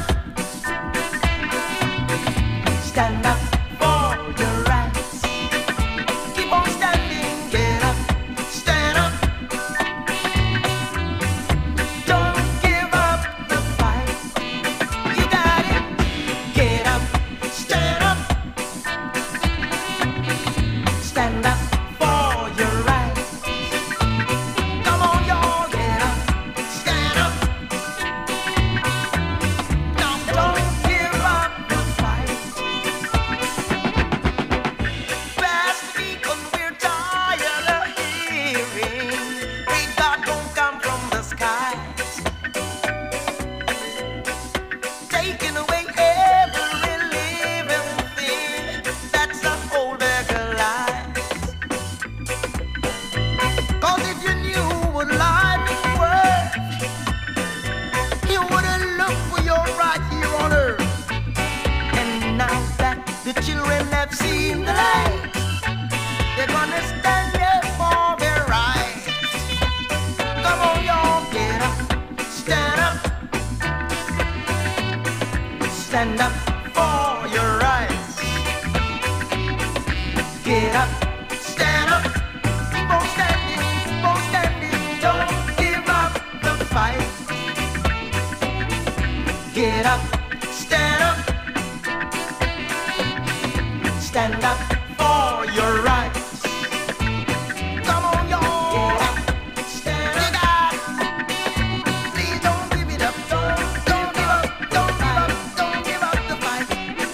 Speaker 8: Stand up for your rights. Keep on standing, get up, stand up. Don't give up the fight. You got it. Get up, stand up. Stand up for your rights. Come on, y'all, get up, stand up. Now don't give up the fight. Fast because we're tired of hearing great God don't come from the skies, taking away every living thing. That's a whole bag of lies. 'Cause if you knew what life is worth, you wouldn't look for your right here on earth. And now that the children have seen the light, they're gonna stand there for their rights. Come on, y'all, get up, stand up. Stand up for your rights. Get up, stand up. Keep on standing, don't give up the fight. Get up, stand up. Stand up for your rights. Come on, y'all. Get up, stand up. Please don't give it up. Don't give up. Don't give up the fight.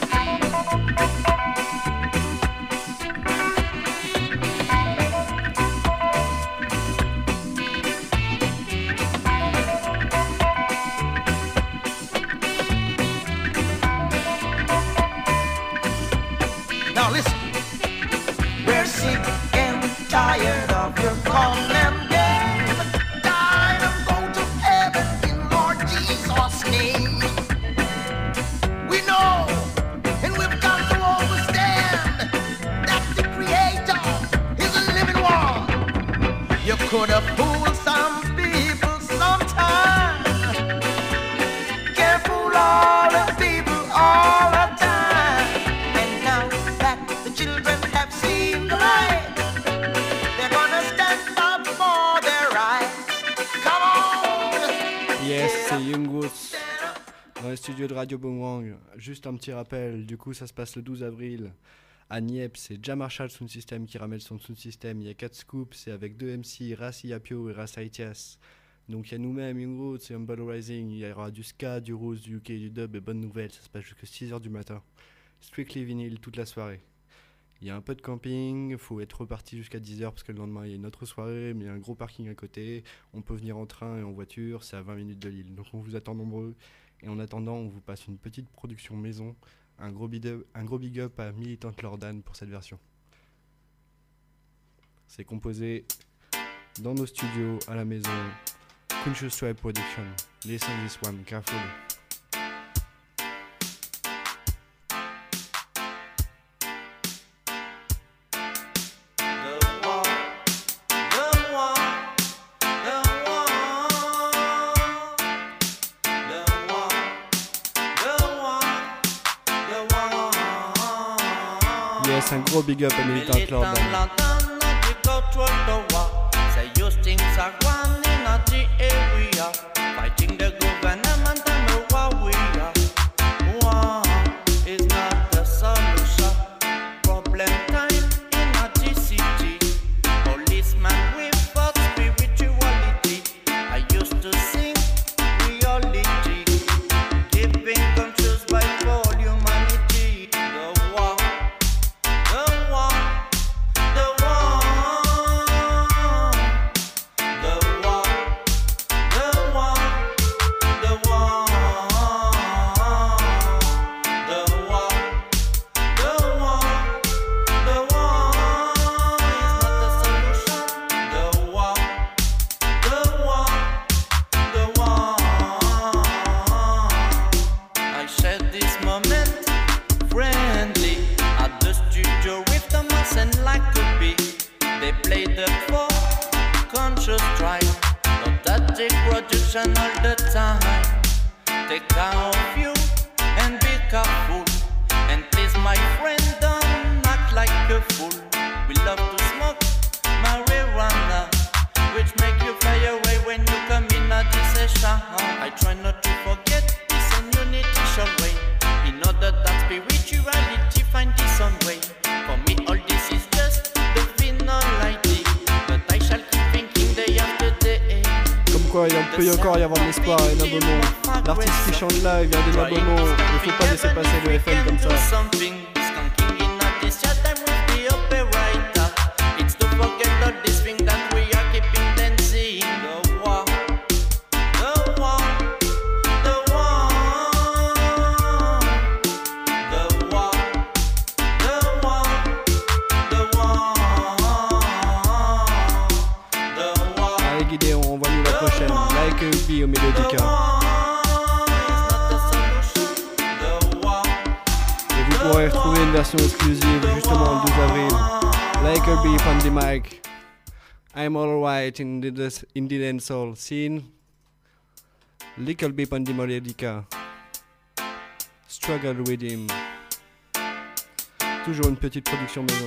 Speaker 8: Now listen, we're sick and tired of your call and game. Tired of going to heaven in Lord Jesus' name. We know, and we've got to understand that the Creator is a living one. You could have fooled some people sometime. Can't fool all the people all the time. And now that the children have seen the light, they're gonna stand up for their rights. Come on!
Speaker 4: Yes, c'est Young Roots dans les studios de Radio Boomerang. Juste un petit rappel, du coup ça se passe le 12 avril à Nieppe, c'est Jam Marshall Sound System qui ramène son sound system. Il y a 4 scoops, c'est avec 2 MC, Rassi Apio et Ras Aitias. Donc il y a nous-mêmes, Young Roots et Humble Rising. Il y aura du ska, du rose, du UK, du dub et bonne nouvelle. Ça se passe jusqu'à 6h du matin. Strictly vinyl toute la soirée. Il y a un peu de camping, il faut être reparti jusqu'à 10h parce que le lendemain il y a une autre soirée, mais il y a un gros parking à côté. On peut venir en train et en voiture, c'est à 20 minutes de Lille. Donc on vous attend nombreux. Et en attendant, on vous passe une petite production maison. Un gros big up à Militant Lordan pour cette version. C'est composé dans nos studios à la maison. Conscious Tribe Production. Listen this one carefully. Yes, un gros big up à Militant Lordan.
Speaker 10: Say your things are one in a the area, fighting the government and the war we are. War is not the solution. Problem time in a the city. Policeman with a spirituality. I used to sing reality, giving conscious by all humanity. The war, the war, the war. The war, unconscious try, but that take production all the time. Take care of you and be careful, and please my friend don't act like a fool. We love to smoke marijuana, which make you fly away when you come in a this session. I try not to forget this and unity shall reign, in order that spirituality find its own way. For me all this is just the finality, but I shall keep thinking day after day.
Speaker 4: Comme quoi, il peut y encore y avoir de l'espoir et un abonnement. L'artiste qui chante là, il vient d'un abonnement. Il faut pas laisser passer le FM comme ça.
Speaker 10: It's to forget all these things that we are keeping dancing. The war, the war, the war, the war, the war, the war, the war.
Speaker 4: Allez Gideon, on va nous la prochaine. Like a Be au Mélodica. Et vous pourrez retrouver une version exclusive justement le 12 avril. Like a Be on the mic. I'm alright in the dancehall scene. Little Bit on the Mélodica. Struggle with him. Toujours une petite production maison.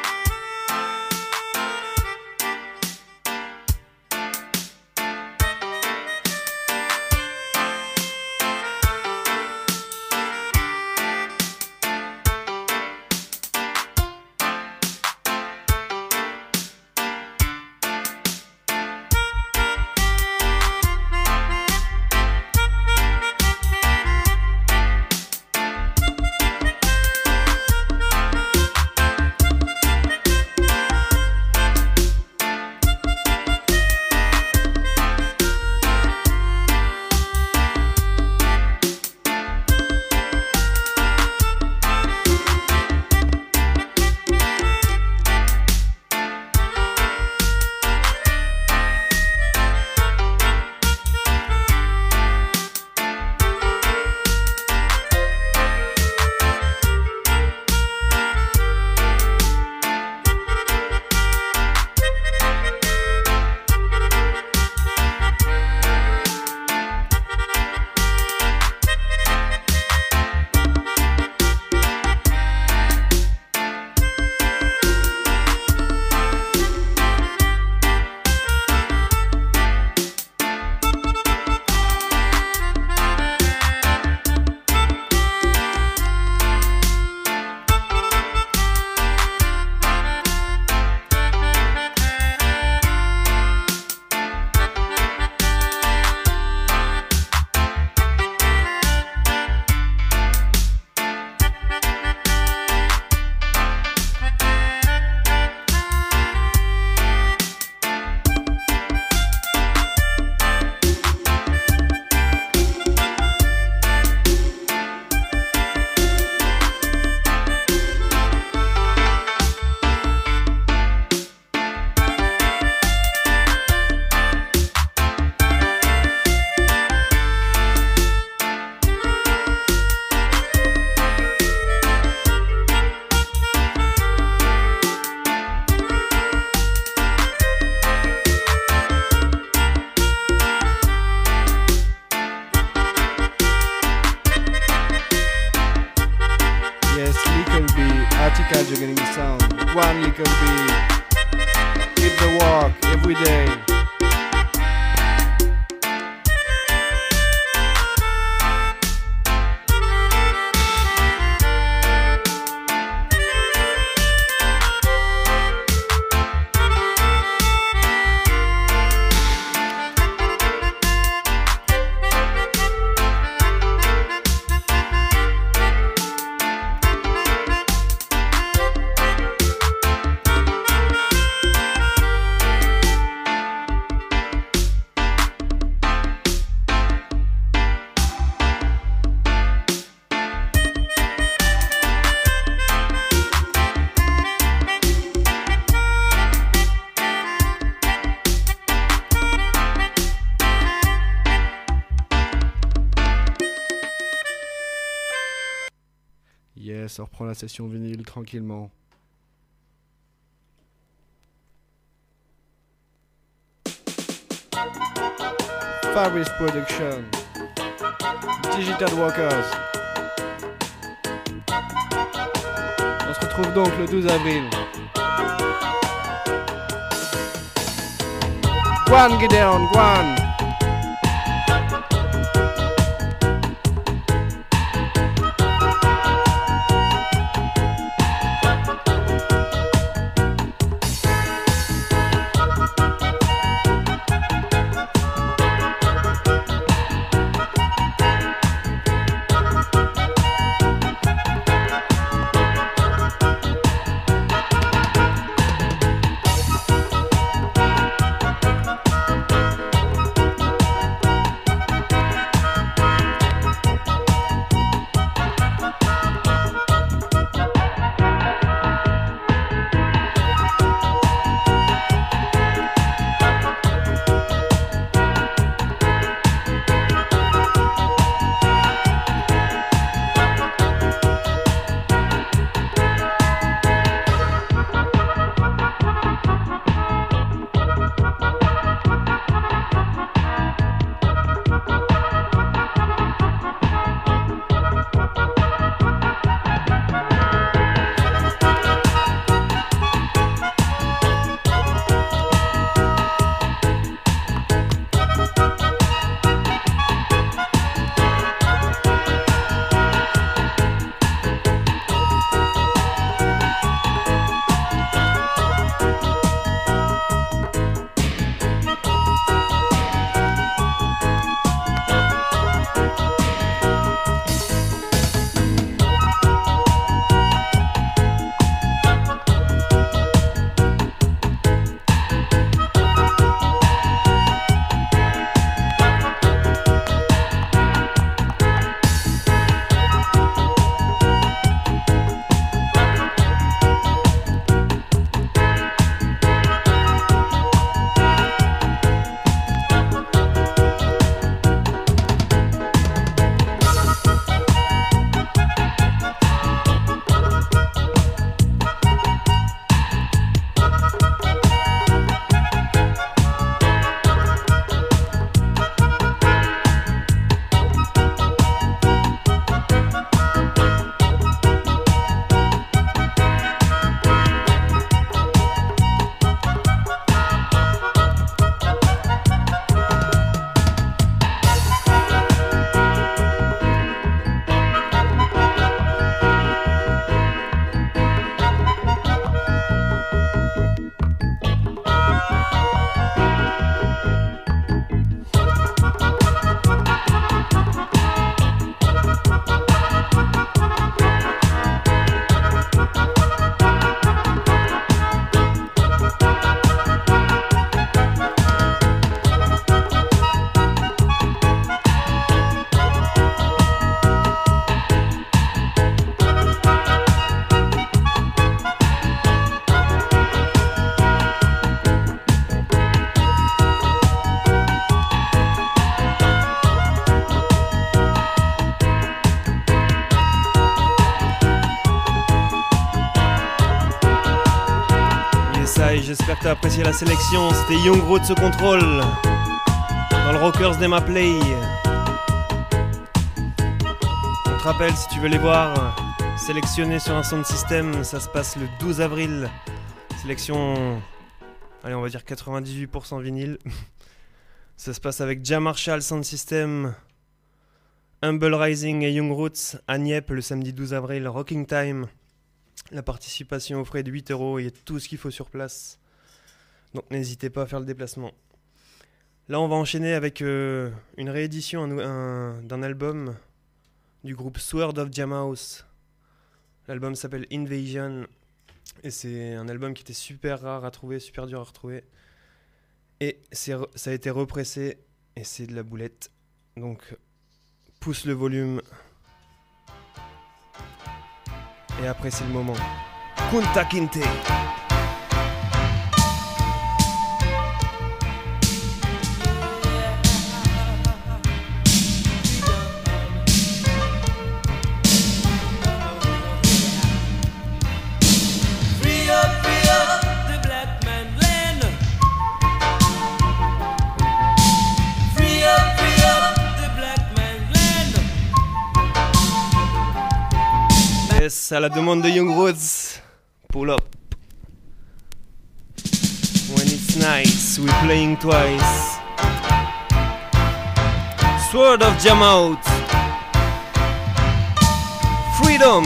Speaker 4: Attica juggling the sound. One little bit. Keep the walk every day. Yes, on reprend la session vinyle tranquillement.
Speaker 11: Fabrice Production, Digital Workers. On se retrouve donc le 12 avril. Guan Gideon, Guan.
Speaker 4: J'espère que tu as apprécié la sélection. C'était Young Roots au contrôle dans le Rockers Dema Play. On te rappelle, si tu veux les voir sélectionnés sur un sound system, ça se passe le 12 avril. Sélection, allez, on va dire 98% vinyle. Ça se passe avec Jam Marshall Sound System, Humble Rising et Young Roots à Nieppe le samedi 12 avril. Rocking Time. La participation aux frais de 8 €, il y a tout ce qu'il faut sur place. Donc n'hésitez pas à faire le déplacement. Là on va enchaîner avec une réédition d'un album du groupe Sword of Jamhouse. L'album s'appelle Invasion. Et c'est un album qui était super rare à trouver, super dur à retrouver. Et ça a été repressé et c'est de la boulette. Donc pousse le volume. Et après c'est le moment. Kunta Kinte.
Speaker 3: The black man land. Free up
Speaker 4: à la demande de Young Roots. Pull up. When it's nice, we're playing twice. Sword of Jamaut. Freedom.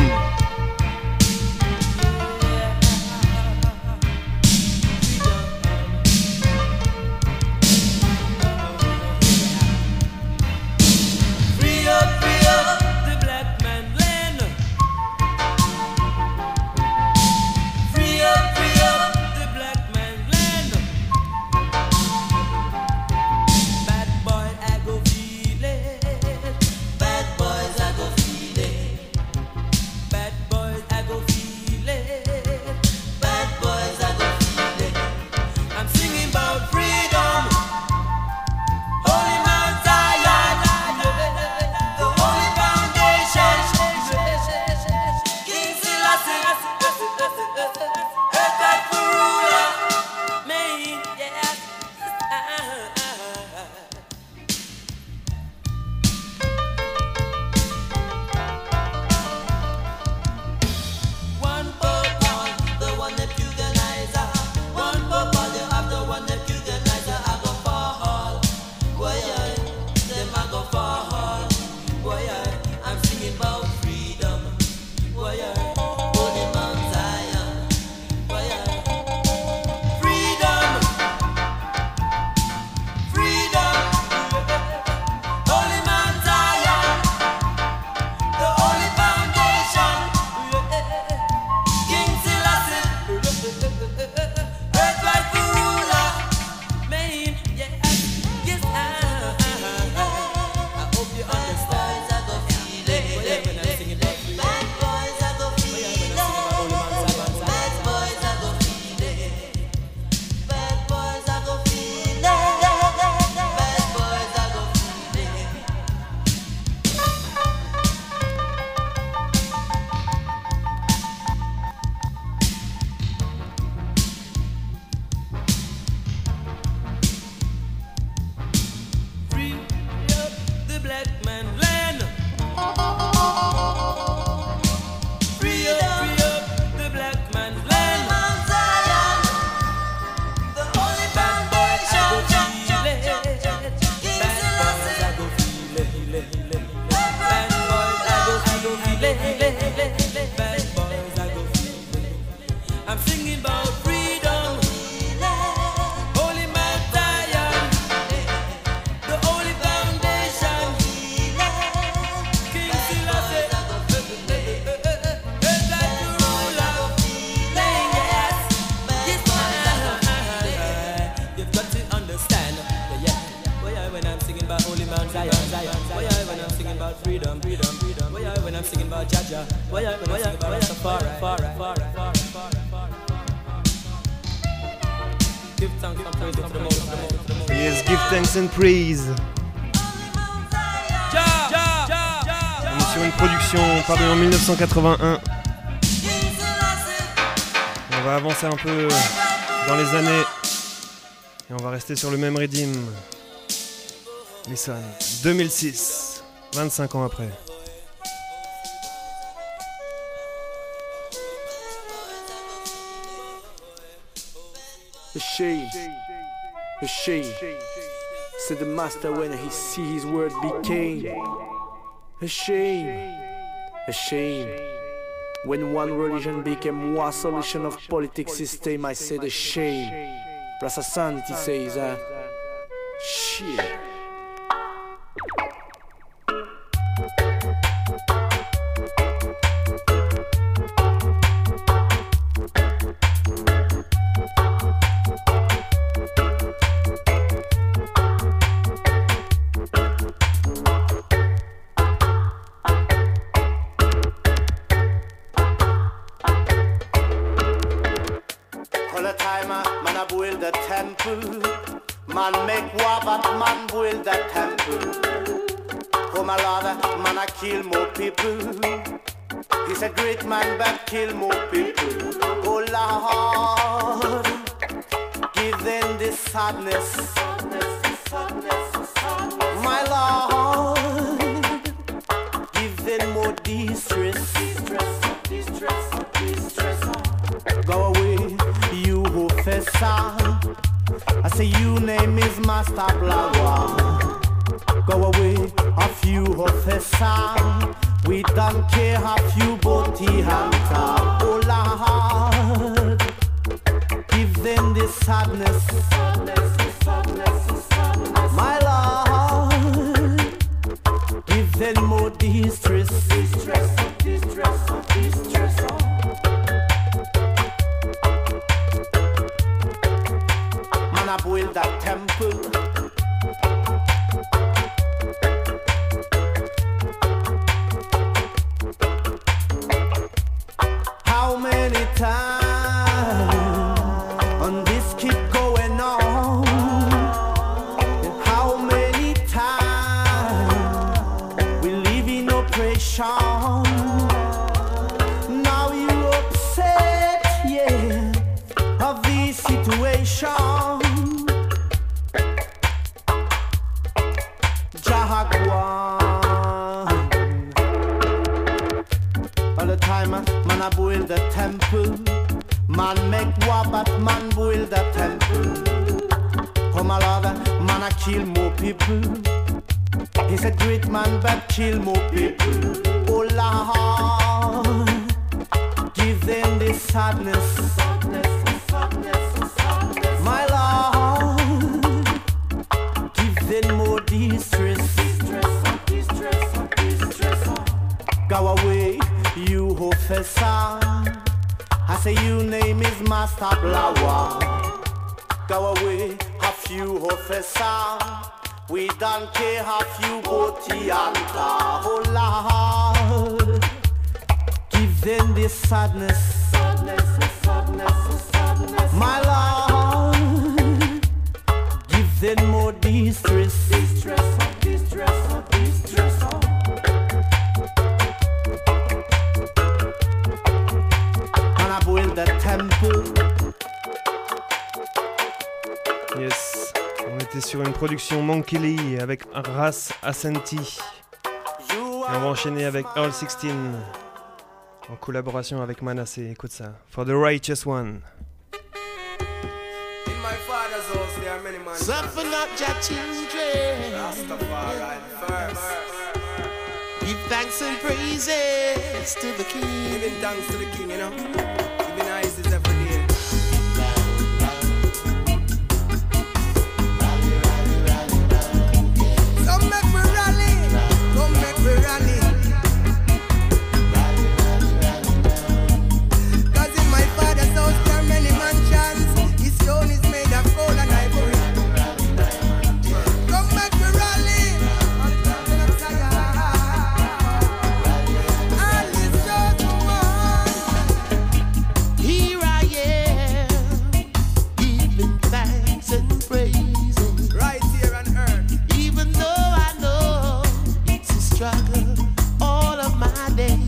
Speaker 4: Yes, give thanks and praise. On est sur une production parue en 1981. On va avancer un peu dans les années et on va rester sur le même rythme. Listen, 2006, 25 ans après.
Speaker 12: A shame, a shame, said the master when he see his word became. A shame, when one religion became one solution of politics system, I said a shame. Rasa Santi says shit.
Speaker 13: Man make war, but man build the temple. Oh my Lord, man I kill more people. He's a great man, but kill more people. Oh Lord, give them this sadness. My Lord, give them more distress. Professor. I say you name is Master Blower. Go away, a few officer. We don't care a few bounty hunter. Oh Lord, give them this sadness. My Lord, give them more distress. Man, I build that temple. How many times on this keep going on? How many times we live in oppression? Now you upset, yeah, of this situation. Jaguar. All the time, man, I build the temple. Man make war, but man build the temple. Come a Lord, man I kill more people. He's a great man, but kill more people. Oh Lord, give them this sadness. My Lord, give them more distress. Go away, you officer. I say your name is Master Blower. Go away, a few officer. We don't care a few bounty hunter. Oh Lord, give them this sadness. My Lord, give them more distress. The temple.
Speaker 4: Yes, on était sur une production Monkey Lee avec Ras Asante. Et on va enchaîner avec Earl 16 en collaboration avec Manasseh. Écoute ça. For the Righteous One.
Speaker 5: In my father's house there are many men.
Speaker 13: Suffer not your children.
Speaker 5: Rastafari first.
Speaker 13: Give thanks and praises to the King.
Speaker 5: Giving thanks to the King, you know. Giving eyes is every day. Come make me rally. Come make me rally. Cause in my father's house there are many mansions. His throne is made of gold and ivory. Come make me rally.
Speaker 13: Here I am, giving thanks and praising.
Speaker 5: Right here on earth.
Speaker 13: Even though I know it's a struggle all of my days.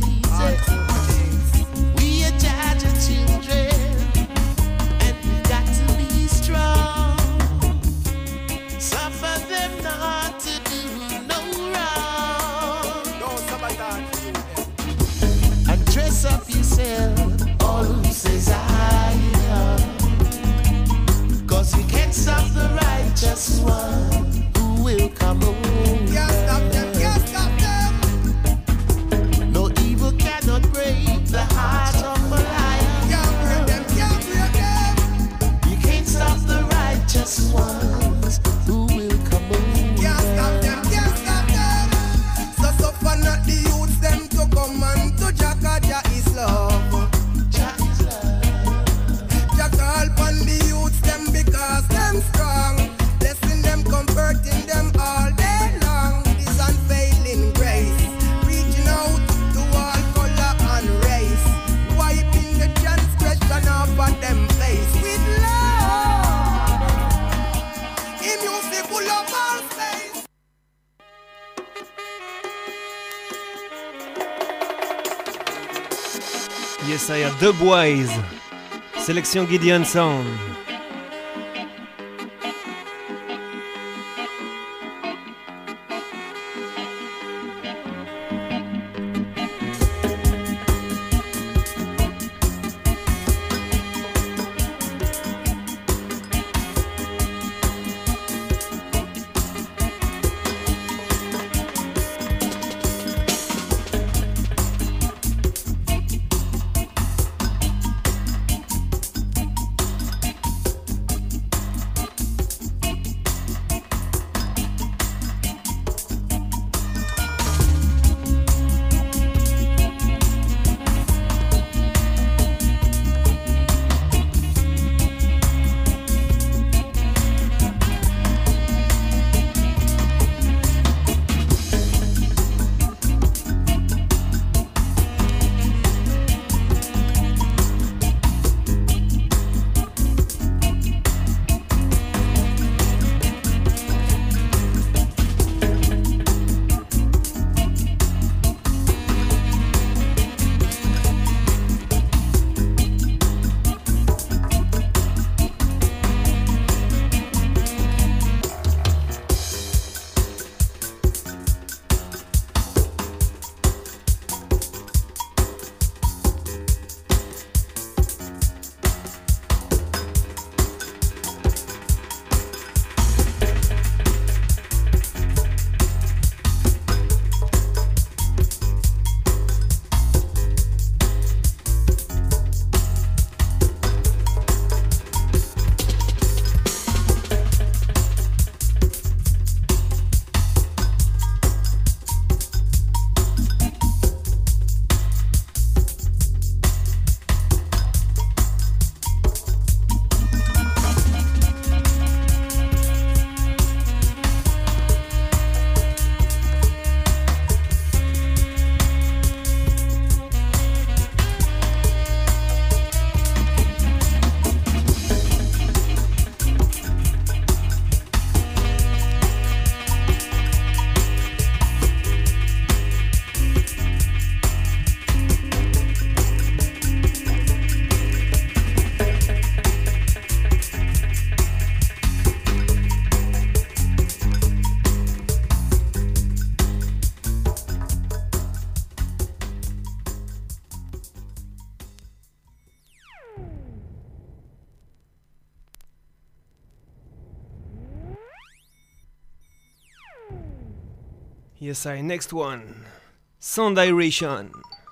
Speaker 13: We are Jaja children, and we got to be strong. Suffer them not to do no wrong.
Speaker 5: Don't sabotage.
Speaker 13: And dress up yourself, all who says I am. Cause you can't stop the righteous one who will come home.
Speaker 5: Can't stop them, can't stop them.
Speaker 13: No evil cannot break the heart of a lion.
Speaker 5: Can't break them, can't break them.
Speaker 13: You can't stop the righteous ones who will come home.
Speaker 5: Can't stop them, can't stop them. So suffer not the youths them to come and to Jakaja is love. Jah call upon the youths them because them strong. Blessing them, converting them all day long. This unfailing grace, reaching out to all color and race, wiping the transgression off of them face with love. In music full of all space.
Speaker 4: Yes, I have Dubwise. Sélection Gideon Sound. Yes, I. Next one. Sound Iration.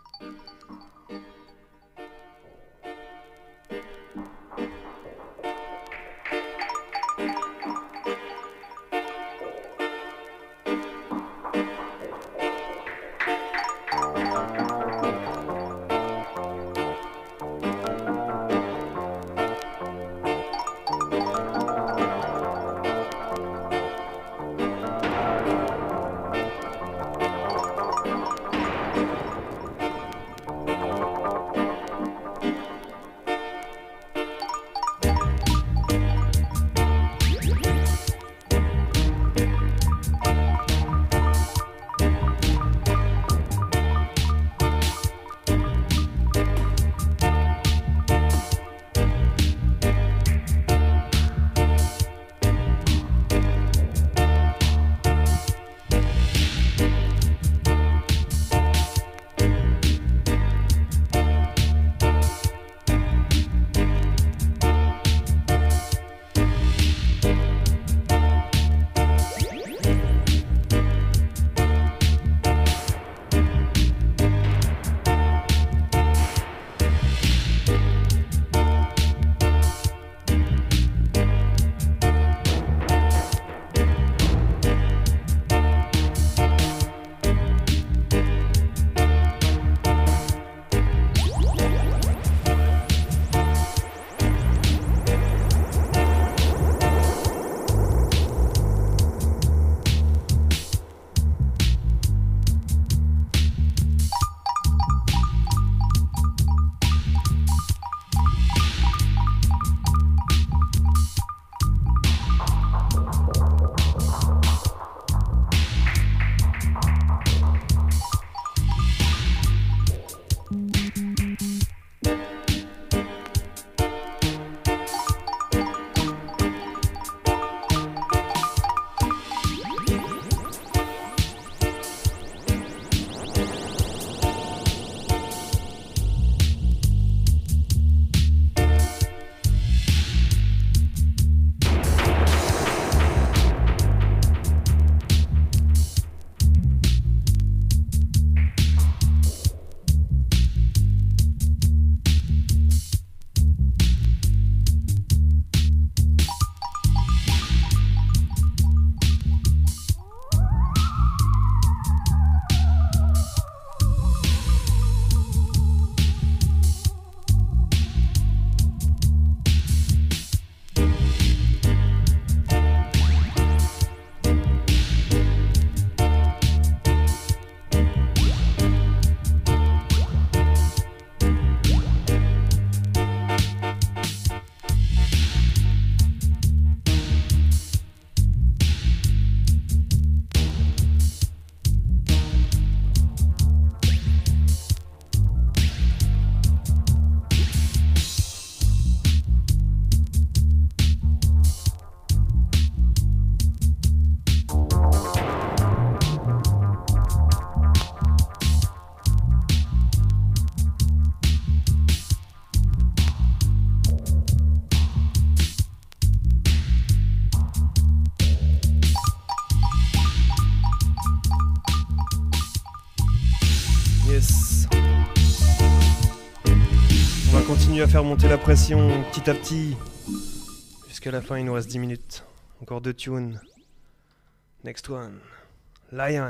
Speaker 4: continue à faire monter la pression petit à petit. Jusqu'à la fin, il nous reste 10 minutes. Encore 2 tunes. Next one. Lion.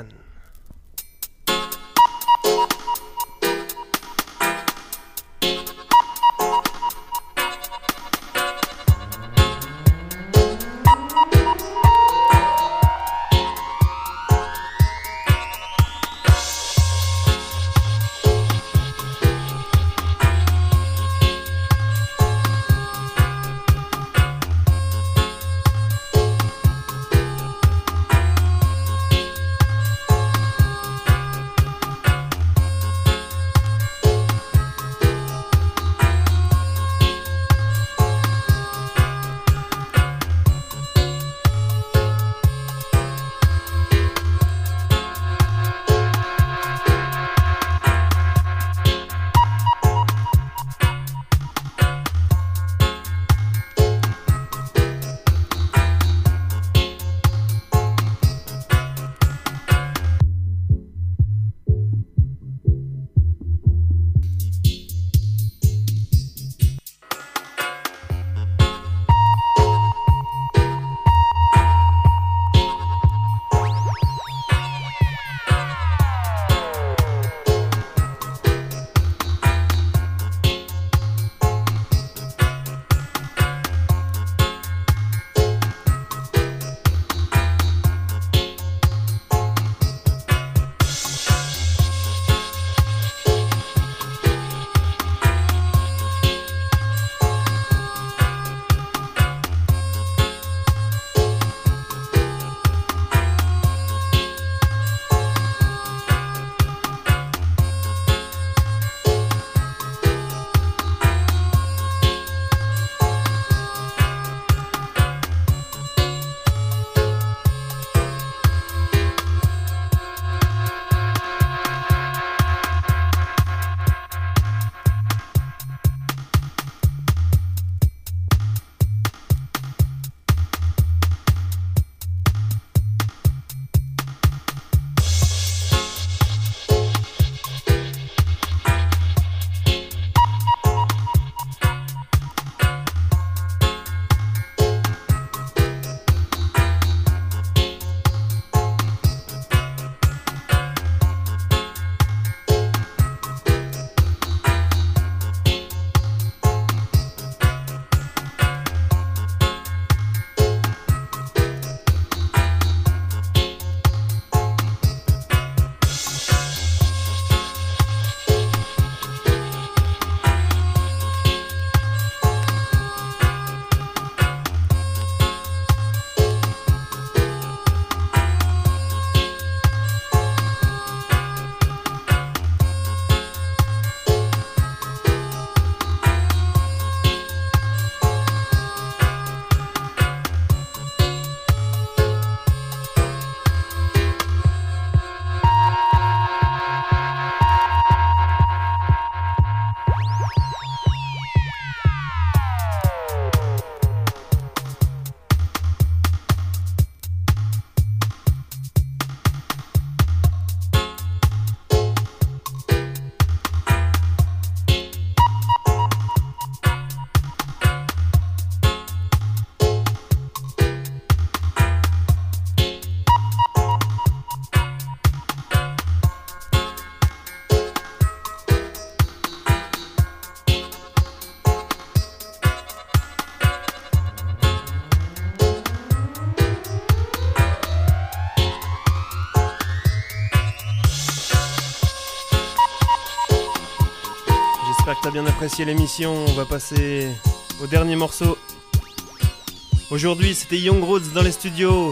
Speaker 4: t'as bien apprécié l'émission. On va passer au dernier morceau. Aujourd'hui, c'était Young Roots dans les studios,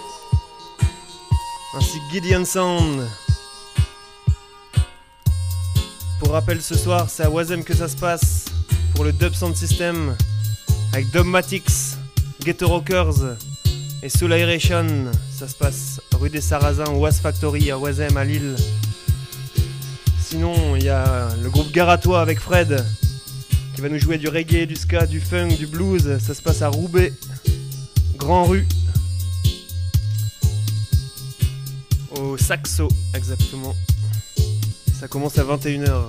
Speaker 4: ainsi que Gideon Sound. Pour rappel, ce soir, c'est à Oisem que ça se passe pour le Dub Sound System avec Dubmatics, Ghetto Rockers et Soul Aeration. Ça se passe rue des Sarrasins, au Was Factory à Oisem, à Lille. Sinon, il y a le groupe Garatois avec Fred qui va nous jouer du reggae, du ska, du funk, du blues. Ça se passe à Roubaix, Grand Rue, au Saxo exactement. Ça commence à 21h.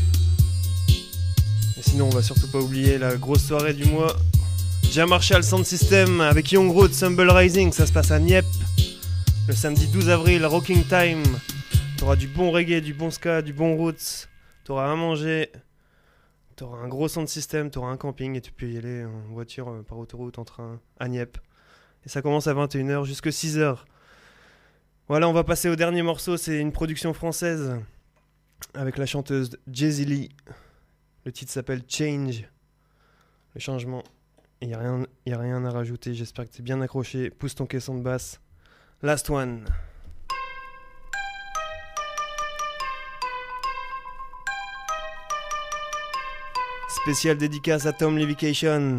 Speaker 4: Et sinon, on va surtout pas oublier la grosse soirée du mois, Jam Marshall Sound System avec Young Roots, Humble Rising. Ça se passe à Nieppe le samedi 12 avril, Rocking Time. T'auras du bon reggae, du bon ska, du bon roots. T'auras à manger. T'auras un gros sound system, t'auras un camping et tu peux y aller en voiture, par autoroute, en train, à Nieppe. Et ça commence à 21h jusqu'à 6h. Voilà, on va passer au dernier morceau. C'est une production française avec la chanteuse Jazzy Lee. Le titre s'appelle Change. Le changement. Il n'y a rien à rajouter. J'espère que t'es bien accroché. Pousse ton caisson de basse. Last one. Spécial dédicace à Tom Levication.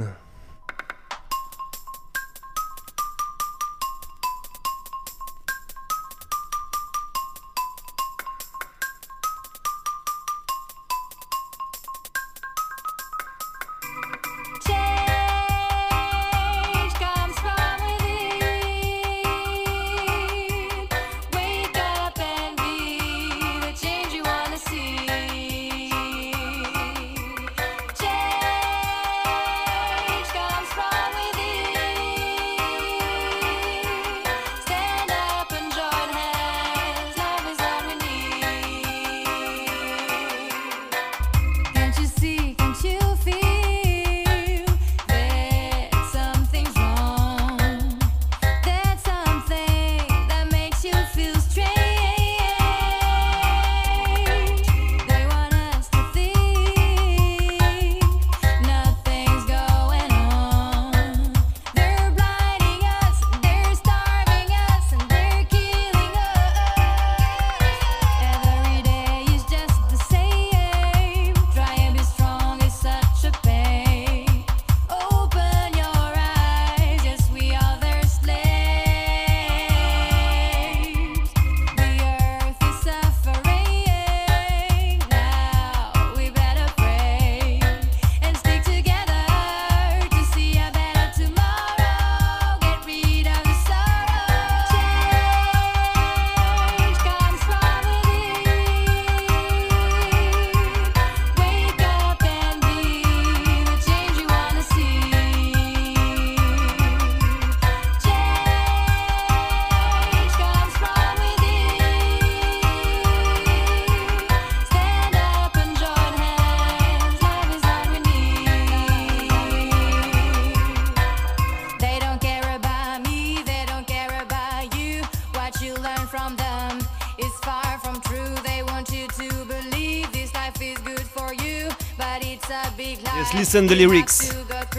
Speaker 4: Yes, listen the lyrics.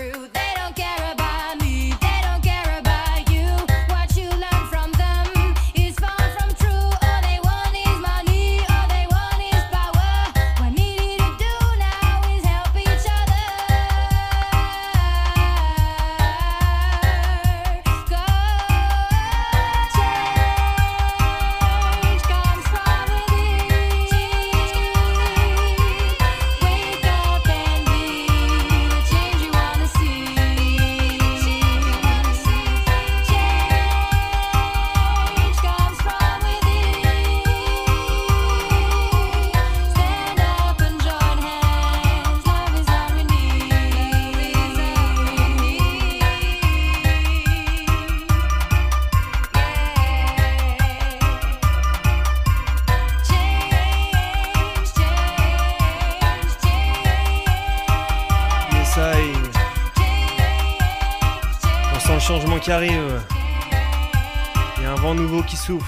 Speaker 4: On sent le changement qui arrive. Il y a un vent nouveau qui souffle.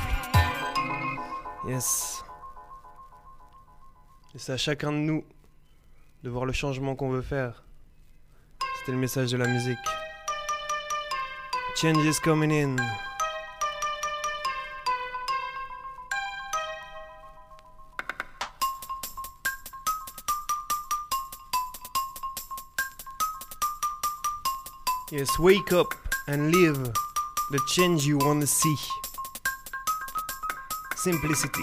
Speaker 4: Yes. Et c'est à chacun de nous de voir le changement qu'on veut faire. C'était le message de la musique. Change is coming in. Yes, wake up and live the change you want to see. Simplicity.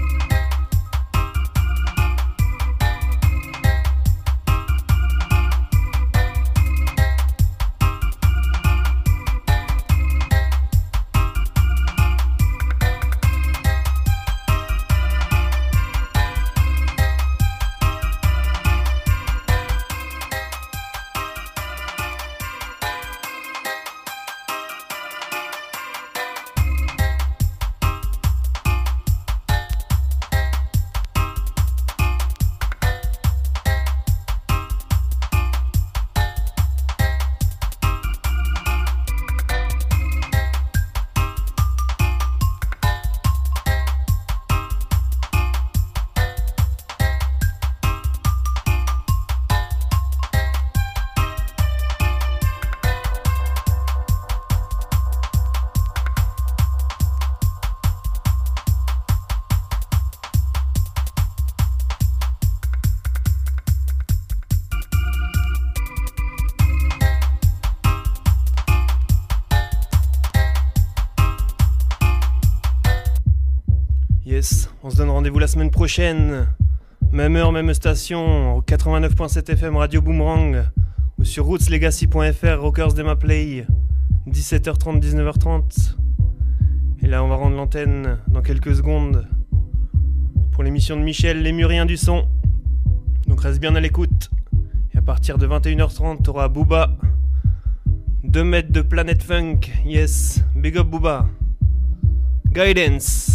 Speaker 4: Yes, on se donne rendez-vous la semaine prochaine. Même heure, même station, au 89.7 FM Radio Boomerang ou sur rootslegacy.fr, Rockers de ma Play, 17h30, 19h30. Et là, on va rendre l'antenne dans quelques secondes pour l'émission de Michel, les Muriens du son. Donc reste bien à l'écoute. Et à partir de 21h30, t'auras Booba, 2 mètres de Planet Funk. Yes, big up Booba. Guidance.